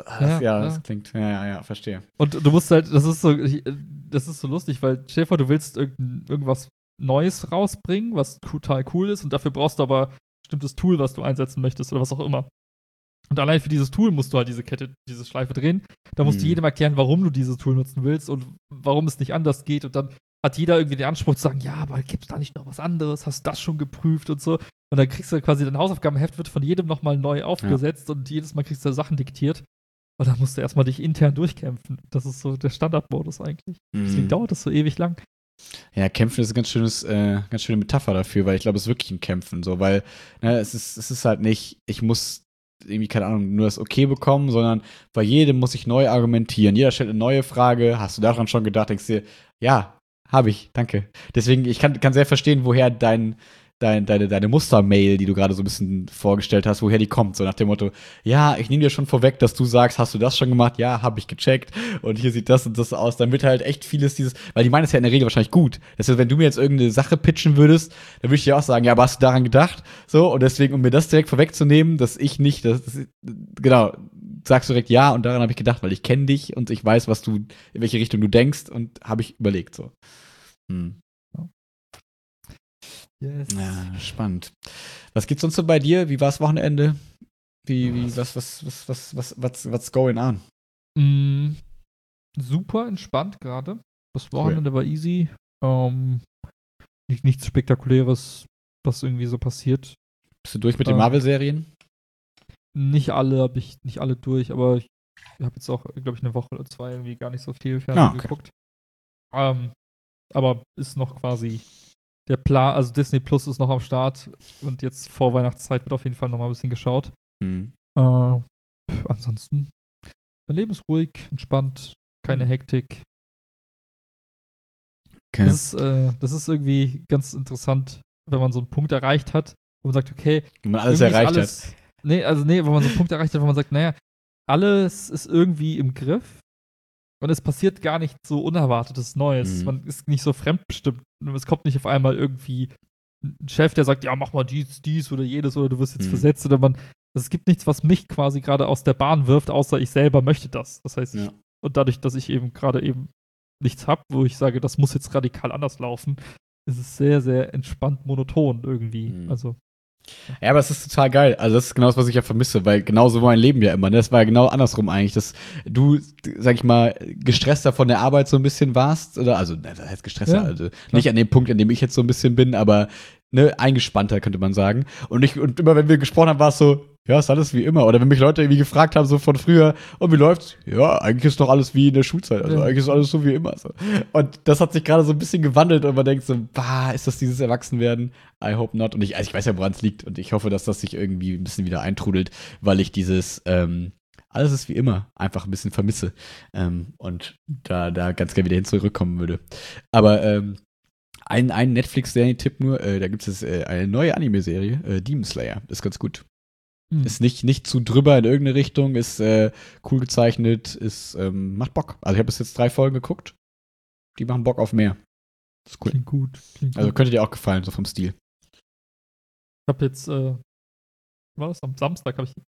S2: das klingt, verstehe.
S1: Und du musst halt, das ist so lustig, weil Schäfer, du willst irgendwas Neues rausbringen, was total cool ist und dafür brauchst du aber ein bestimmtes Tool, was du einsetzen möchtest oder was auch immer. Und allein für dieses Tool musst du halt diese Schleife drehen. Da musst du jedem erklären, warum du dieses Tool nutzen willst und warum es nicht anders geht. Und dann hat jeder irgendwie den Anspruch zu sagen, ja, aber gibt's da nicht noch was anderes? Hast du das schon geprüft und so? Und dann kriegst du quasi dein Hausaufgabenheft wird von jedem nochmal neu aufgesetzt und jedes Mal kriegst du Sachen diktiert. Und dann musst du erstmal dich intern durchkämpfen. Das ist so der Standardmodus eigentlich. Deswegen dauert das so ewig lang.
S2: Ja, Kämpfen ist eine ganz schöne Metapher dafür, weil ich glaube, es ist wirklich ein Kämpfen, so, weil es ist halt nicht, ich muss irgendwie, keine Ahnung, nur das Okay bekommen, sondern bei jedem muss ich neu argumentieren. Jeder stellt eine neue Frage. Hast du daran schon gedacht? Denkst dir, ja, habe ich, danke. Deswegen, ich kann sehr verstehen, woher deine Mustermail, die du gerade so ein bisschen vorgestellt hast, woher die kommt. So nach dem Motto, ja, ich nehme dir schon vorweg, dass du sagst, hast du das schon gemacht? Ja, habe ich gecheckt. Und hier sieht das und das aus. Dann wird halt echt vieles weil die meinen es ja in der Regel wahrscheinlich gut. Das heißt, wenn du mir jetzt irgendeine Sache pitchen würdest, dann würde ich dir auch sagen, ja, aber hast du daran gedacht? So, und deswegen, um mir das direkt vorwegzunehmen, dass ich nicht, genau, sagst du direkt ja und daran habe ich gedacht, weil ich kenne dich und ich weiß, in welche Richtung du denkst und habe ich überlegt, so.
S1: Yes.
S2: Ja, spannend. Was gibt's sonst so bei dir? Wie war's Wochenende? What's going on?
S1: Super entspannt gerade. Das Wochenende war easy. Nichts Spektakuläres, was irgendwie so passiert.
S2: Bist du durch mit den Marvel-Serien?
S1: Nicht alle durch, aber ich habe jetzt auch, glaube ich, eine Woche oder zwei irgendwie gar nicht so viel Fernsehen geguckt. Aber ist noch quasi der Plan, also Disney Plus ist noch am Start und jetzt vor Weihnachtszeit wird auf jeden Fall noch mal ein bisschen geschaut. Ansonsten, mein Leben ist ruhig, entspannt, keine Hektik. Okay. Das ist irgendwie ganz interessant, wenn man so einen Punkt erreicht hat, wo man sagt, okay,
S2: wenn man alles erreicht hat.
S1: Wenn man so einen Punkt erreicht hat, wo man sagt, naja, alles ist irgendwie im Griff. Und es passiert gar nicht so Unerwartetes Neues. Man ist nicht so fremdbestimmt. Es kommt nicht auf einmal irgendwie ein Chef, der sagt, ja, mach mal dies oder jedes oder du wirst jetzt versetzt. Oder es gibt nichts, was mich quasi gerade aus der Bahn wirft, außer ich selber möchte das. Das heißt, und dadurch, dass ich eben gerade eben nichts habe, wo ich sage, das muss jetzt radikal anders laufen, ist es sehr, sehr entspannt monoton irgendwie. Also
S2: ja, aber es ist total geil. Also das ist genau das, was ich ja vermisse, weil genau so war mein Leben ja immer. Ne? Das war ja genau andersrum eigentlich, dass du, sag ich mal, gestresster von der Arbeit so ein bisschen warst. Oder also, das heißt gestresster, also nicht an dem Punkt, an dem ich jetzt so ein bisschen bin, aber eingespannter, könnte man sagen. Und immer wenn wir gesprochen haben, war es so, ja, ist alles wie immer. Oder wenn mich Leute irgendwie gefragt haben, so von früher, und wie läuft's? Ja, eigentlich ist doch alles wie in der Schulzeit. Also eigentlich ist alles so wie immer. So. Und das hat sich gerade so ein bisschen gewandelt und man denkt so, ist das dieses Erwachsenwerden? I hope not. Und ich weiß ja, woran es liegt. Und ich hoffe, dass das sich irgendwie ein bisschen wieder eintrudelt, weil ich dieses alles ist wie immer einfach ein bisschen vermisse. Und da ganz gerne wieder hin zurückkommen würde. Aber ein Netflix-Serie-Tipp nur, da gibt es eine neue Anime-Serie, Demon Slayer. Ist ganz gut. Ist nicht zu drüber in irgendeine Richtung, ist cool gezeichnet, macht Bock. Also ich habe bis jetzt 3 Folgen geguckt. Die machen Bock auf mehr. Das ist cool.
S1: Klingt gut.
S2: Also könnte dir auch gefallen, so vom Stil.
S1: Ich habe jetzt, war das am Samstag,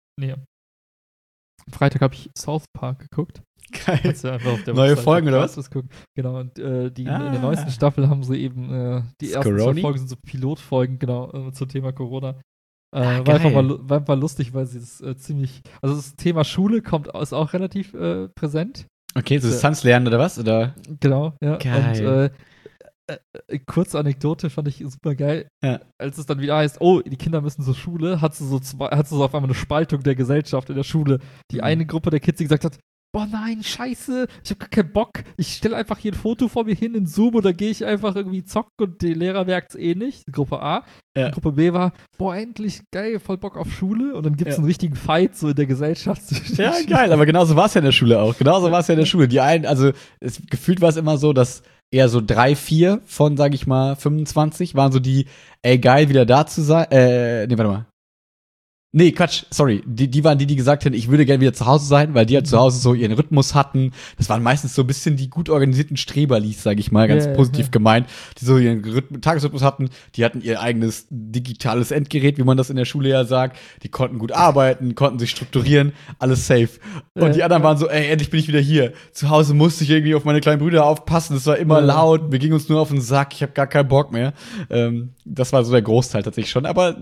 S1: am Freitag habe ich South Park geguckt.
S2: Geil.
S1: Kannst du einfach auf der
S2: Neue
S1: Website
S2: Folgen, oder was?
S1: gucken. Genau, und in der neuesten Staffel haben sie eben, die ersten 2 Folgen sind so Pilotfolgen, genau, zum Thema Corona. War einfach lustig, weil sie das ziemlich, also das Thema Schule ist auch relativ präsent.
S2: Okay, so Distanz lernen oder was? Oder?
S1: Genau, ja.
S2: Geil.
S1: Und kurze Anekdote fand ich super geil.
S2: Ja.
S1: Als es dann wieder heißt, oh, die Kinder müssen zur Schule, hat sie so auf einmal eine Spaltung der Gesellschaft in der Schule. Die eine Gruppe der Kids, die gesagt hat, boah nein, scheiße, ich hab gar keinen Bock. Ich stelle einfach hier ein Foto vor mir hin in Zoom oder gehe ich einfach irgendwie zocken und der Lehrer merkt's eh nicht. Gruppe A.
S2: Ja.
S1: Gruppe B war, boah, endlich geil, voll Bock auf Schule. Und dann gibt's einen richtigen Fight so in der Gesellschaft.
S2: Ja, geil, aber genauso war es ja in der Schule auch. Genauso war es ja in der Schule. Die einen, also gefühlt war es immer so, dass eher so 3, 4 von, sag ich mal, 25 waren so die, ey, geil, wieder da zu sein. Nee, warte mal. Nee, Quatsch, sorry. Die waren die gesagt haben, ich würde gerne wieder zu Hause sein, weil die halt zu Hause so ihren Rhythmus hatten. Das waren meistens so ein bisschen die gut organisierten Streberlis, sag ich mal, ganz positiv gemeint, die so ihren Tagesrhythmus hatten. Die hatten ihr eigenes digitales Endgerät, wie man das in der Schule ja sagt. Die konnten gut arbeiten, konnten sich strukturieren, alles safe. Und die anderen waren so, ey, endlich bin ich wieder hier. Zu Hause musste ich irgendwie auf meine kleinen Brüder aufpassen. Es war immer laut, wir gingen uns nur auf den Sack, ich habe gar keinen Bock mehr. Das war so der Großteil tatsächlich schon. Aber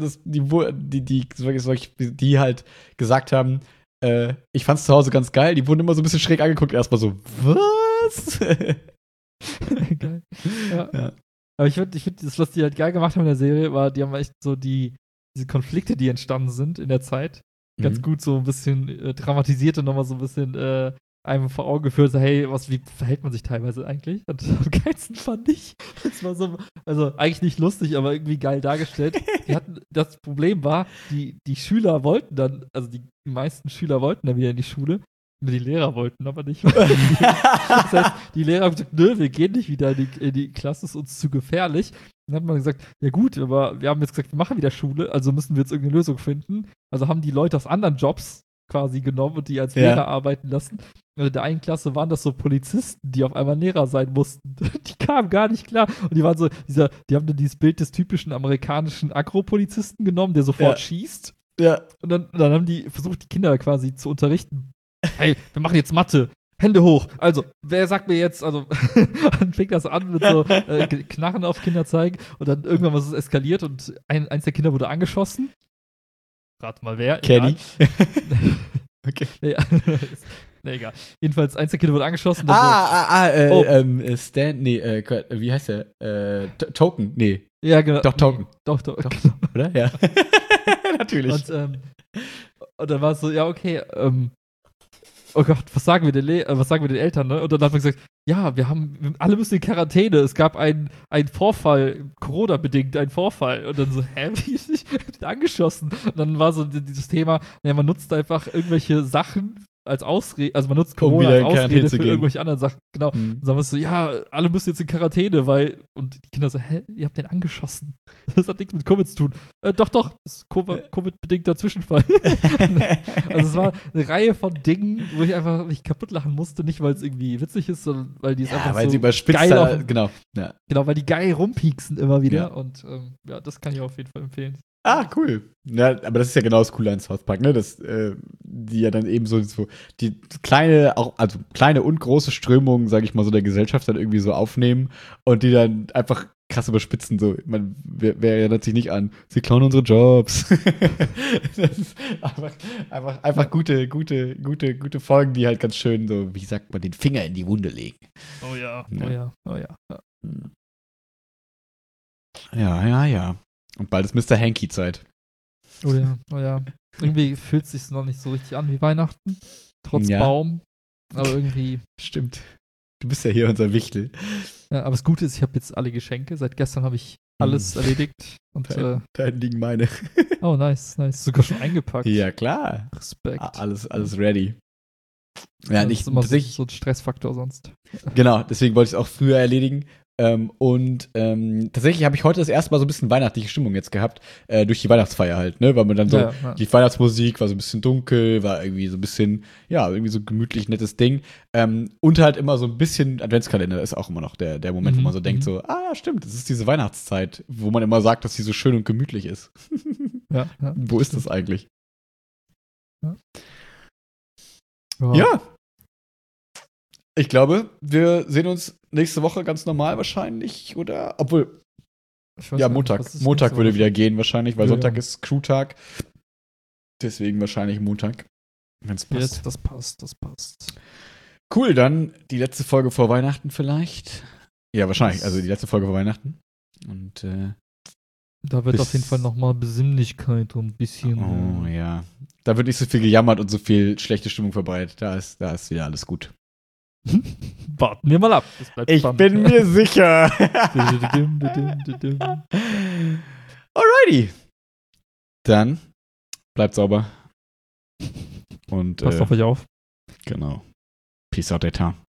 S2: die halt gesagt haben, ich fand's zu Hause ganz geil, die wurden immer so ein bisschen schräg angeguckt, erstmal so, was?
S1: Geil. Ja. Aber ich finde, das, was die halt geil gemacht haben in der Serie, war, die haben echt so diese Konflikte, die entstanden sind in der Zeit, ganz gut so ein bisschen dramatisiert und nochmal so ein bisschen einem vor Augen geführt, so, hey, wie verhält man sich teilweise eigentlich? Und am geilsten fand ich, das war so, also eigentlich nicht lustig, aber irgendwie geil dargestellt. Das Problem war, die Schüler wollten dann, also die meisten Schüler wollten dann wieder in die Schule, nur die Lehrer wollten aber nicht. Das heißt, die Lehrer haben gesagt, nö, wir gehen nicht wieder in die Klasse, ist uns zu gefährlich. Dann hat man gesagt, ja gut, aber wir haben jetzt gesagt, wir machen wieder Schule, also müssen wir jetzt irgendeine Lösung finden. Also haben die Leute aus anderen Jobs quasi genommen und die als Lehrer arbeiten lassen. Und in der einen Klasse waren das so Polizisten, die auf einmal Lehrer sein mussten. Die kamen gar nicht klar. Und die waren so, die haben dann dieses Bild des typischen amerikanischen Agropolizisten genommen, der sofort schießt.
S2: Ja.
S1: Und dann haben die versucht, die Kinder quasi zu unterrichten. Hey, wir machen jetzt Mathe. Hände hoch. Also, wer sagt mir jetzt, also, dann fängt das an mit so Knarren auf Kinder zeigen und dann irgendwann was ist eskaliert und eins der Kinder wurde angeschossen. Rat mal wer.
S2: Kenny. Okay.
S1: Nee, egal. Jedenfalls, eins der Kinder wurde angeschossen.
S2: Stan, wie heißt der? Token, nee.
S1: Ja, genau.
S2: Doch, Token.
S1: Doch.
S2: Oder? Ja. Natürlich.
S1: Und dann war es so, ja, okay, oh Gott, was sagen wir den Eltern, ne? Und dann hat man gesagt, ja, wir alle müssen in Quarantäne. Es gab einen Vorfall, Corona-bedingt einen Vorfall. Und dann so, wie ist nicht angeschossen? Und dann war so dieses Thema, man nutzt einfach irgendwelche Sachen als Ausrede, also man nutzt Corona als Ausrede für irgendwelche anderen Sachen. Genau. Und dann war es so, ja, alle müssen jetzt in Quarantäne, und die Kinder so, ihr habt den angeschossen. Das hat nichts mit Covid zu tun. Doch, das ist Covid-bedingter Zwischenfall. Also es war eine Reihe von Dingen, wo ich einfach mich kaputt lachen musste, nicht weil es irgendwie witzig ist, sondern weil die es einfach
S2: weil
S1: so
S2: sie überspitzt
S1: geil
S2: genau. Ja.
S1: Genau, weil die geil rumpieksen immer wieder.
S2: Ja.
S1: Und das kann ich auf jeden Fall empfehlen.
S2: Cool. Ja, aber das ist ja genau das Coole an South Park, ne? Dass die ja dann eben so die kleine und große Strömungen, sag ich mal, so der Gesellschaft dann irgendwie so aufnehmen und die dann einfach krass überspitzen. So, wer erinnert sich nicht an, sie klauen unsere Jobs. Das ist einfach gute Folgen, die halt ganz schön so, wie sagt man, den Finger in die Wunde legen.
S1: Oh ja.
S2: Ja. Und bald ist Mr. Hanky-Zeit.
S1: Oh ja.
S3: Irgendwie fühlt es sich noch nicht so richtig an wie Weihnachten. Trotz
S2: Ja.
S3: Baum. Aber irgendwie.
S2: Stimmt. Du bist ja hier unser Wichtel.
S3: Ja, aber das Gute ist, ich habe jetzt alle Geschenke. Seit gestern habe ich alles erledigt. Und
S2: Da liegen meine.
S3: oh, nice. Sogar schon eingepackt.
S2: Ja, klar.
S3: Respekt.
S2: Alles ready. Ja,
S3: das
S2: nicht
S3: ist immer
S2: tatsächlich.
S3: so ein Stressfaktor sonst.
S2: Genau, deswegen wollte ich es auch früher erledigen. Tatsächlich habe ich heute das erste Mal so ein bisschen weihnachtliche Stimmung jetzt gehabt, durch die Weihnachtsfeier halt, ne? Weil man dann so,
S3: Ja.
S2: die Weihnachtsmusik war so ein bisschen dunkel, war irgendwie so ein bisschen, ja, irgendwie so gemütlich, nettes Ding. Und halt immer so ein bisschen Adventskalender ist auch immer noch der Moment, wo man so denkt, so, stimmt, das ist diese Weihnachtszeit, wo man immer sagt, dass sie so schön und gemütlich ist.
S3: Ja.
S2: Wo ist das eigentlich?
S3: Ja.
S2: Ja. Ich glaube, wir sehen uns nächste Woche ganz normal wahrscheinlich, oder? Obwohl,
S3: Ich weiß
S2: ja,
S3: gar nicht,
S2: Montag.
S3: was ist
S2: Montag
S3: nächste
S2: würde
S3: Woche?
S2: wieder gehen wahrscheinlich, weil
S3: Ja,
S2: Sonntag
S3: ja.
S2: ist Crewtag. Deswegen wahrscheinlich Montag, wenn es passt.
S3: Jetzt, das passt.
S2: Cool, dann die letzte Folge vor Weihnachten vielleicht. Ja, wahrscheinlich.
S3: Das-
S2: Also die letzte Folge vor Weihnachten. Und,
S3: Da wird
S2: Bis-
S3: auf jeden Fall nochmal Besinnlichkeit und ein bisschen.
S2: oh ja. Da wird nicht so viel gejammert und so viel schlechte Stimmung verbreitet. Da ist wieder alles gut.
S3: Warten wir mal ab. Das bleibt
S2: Ich
S3: spannend.
S2: bin mir sicher. Alrighty. Dann bleibt sauber. Und
S3: Passt auf euch auf.
S2: genau. Peace out, Eta.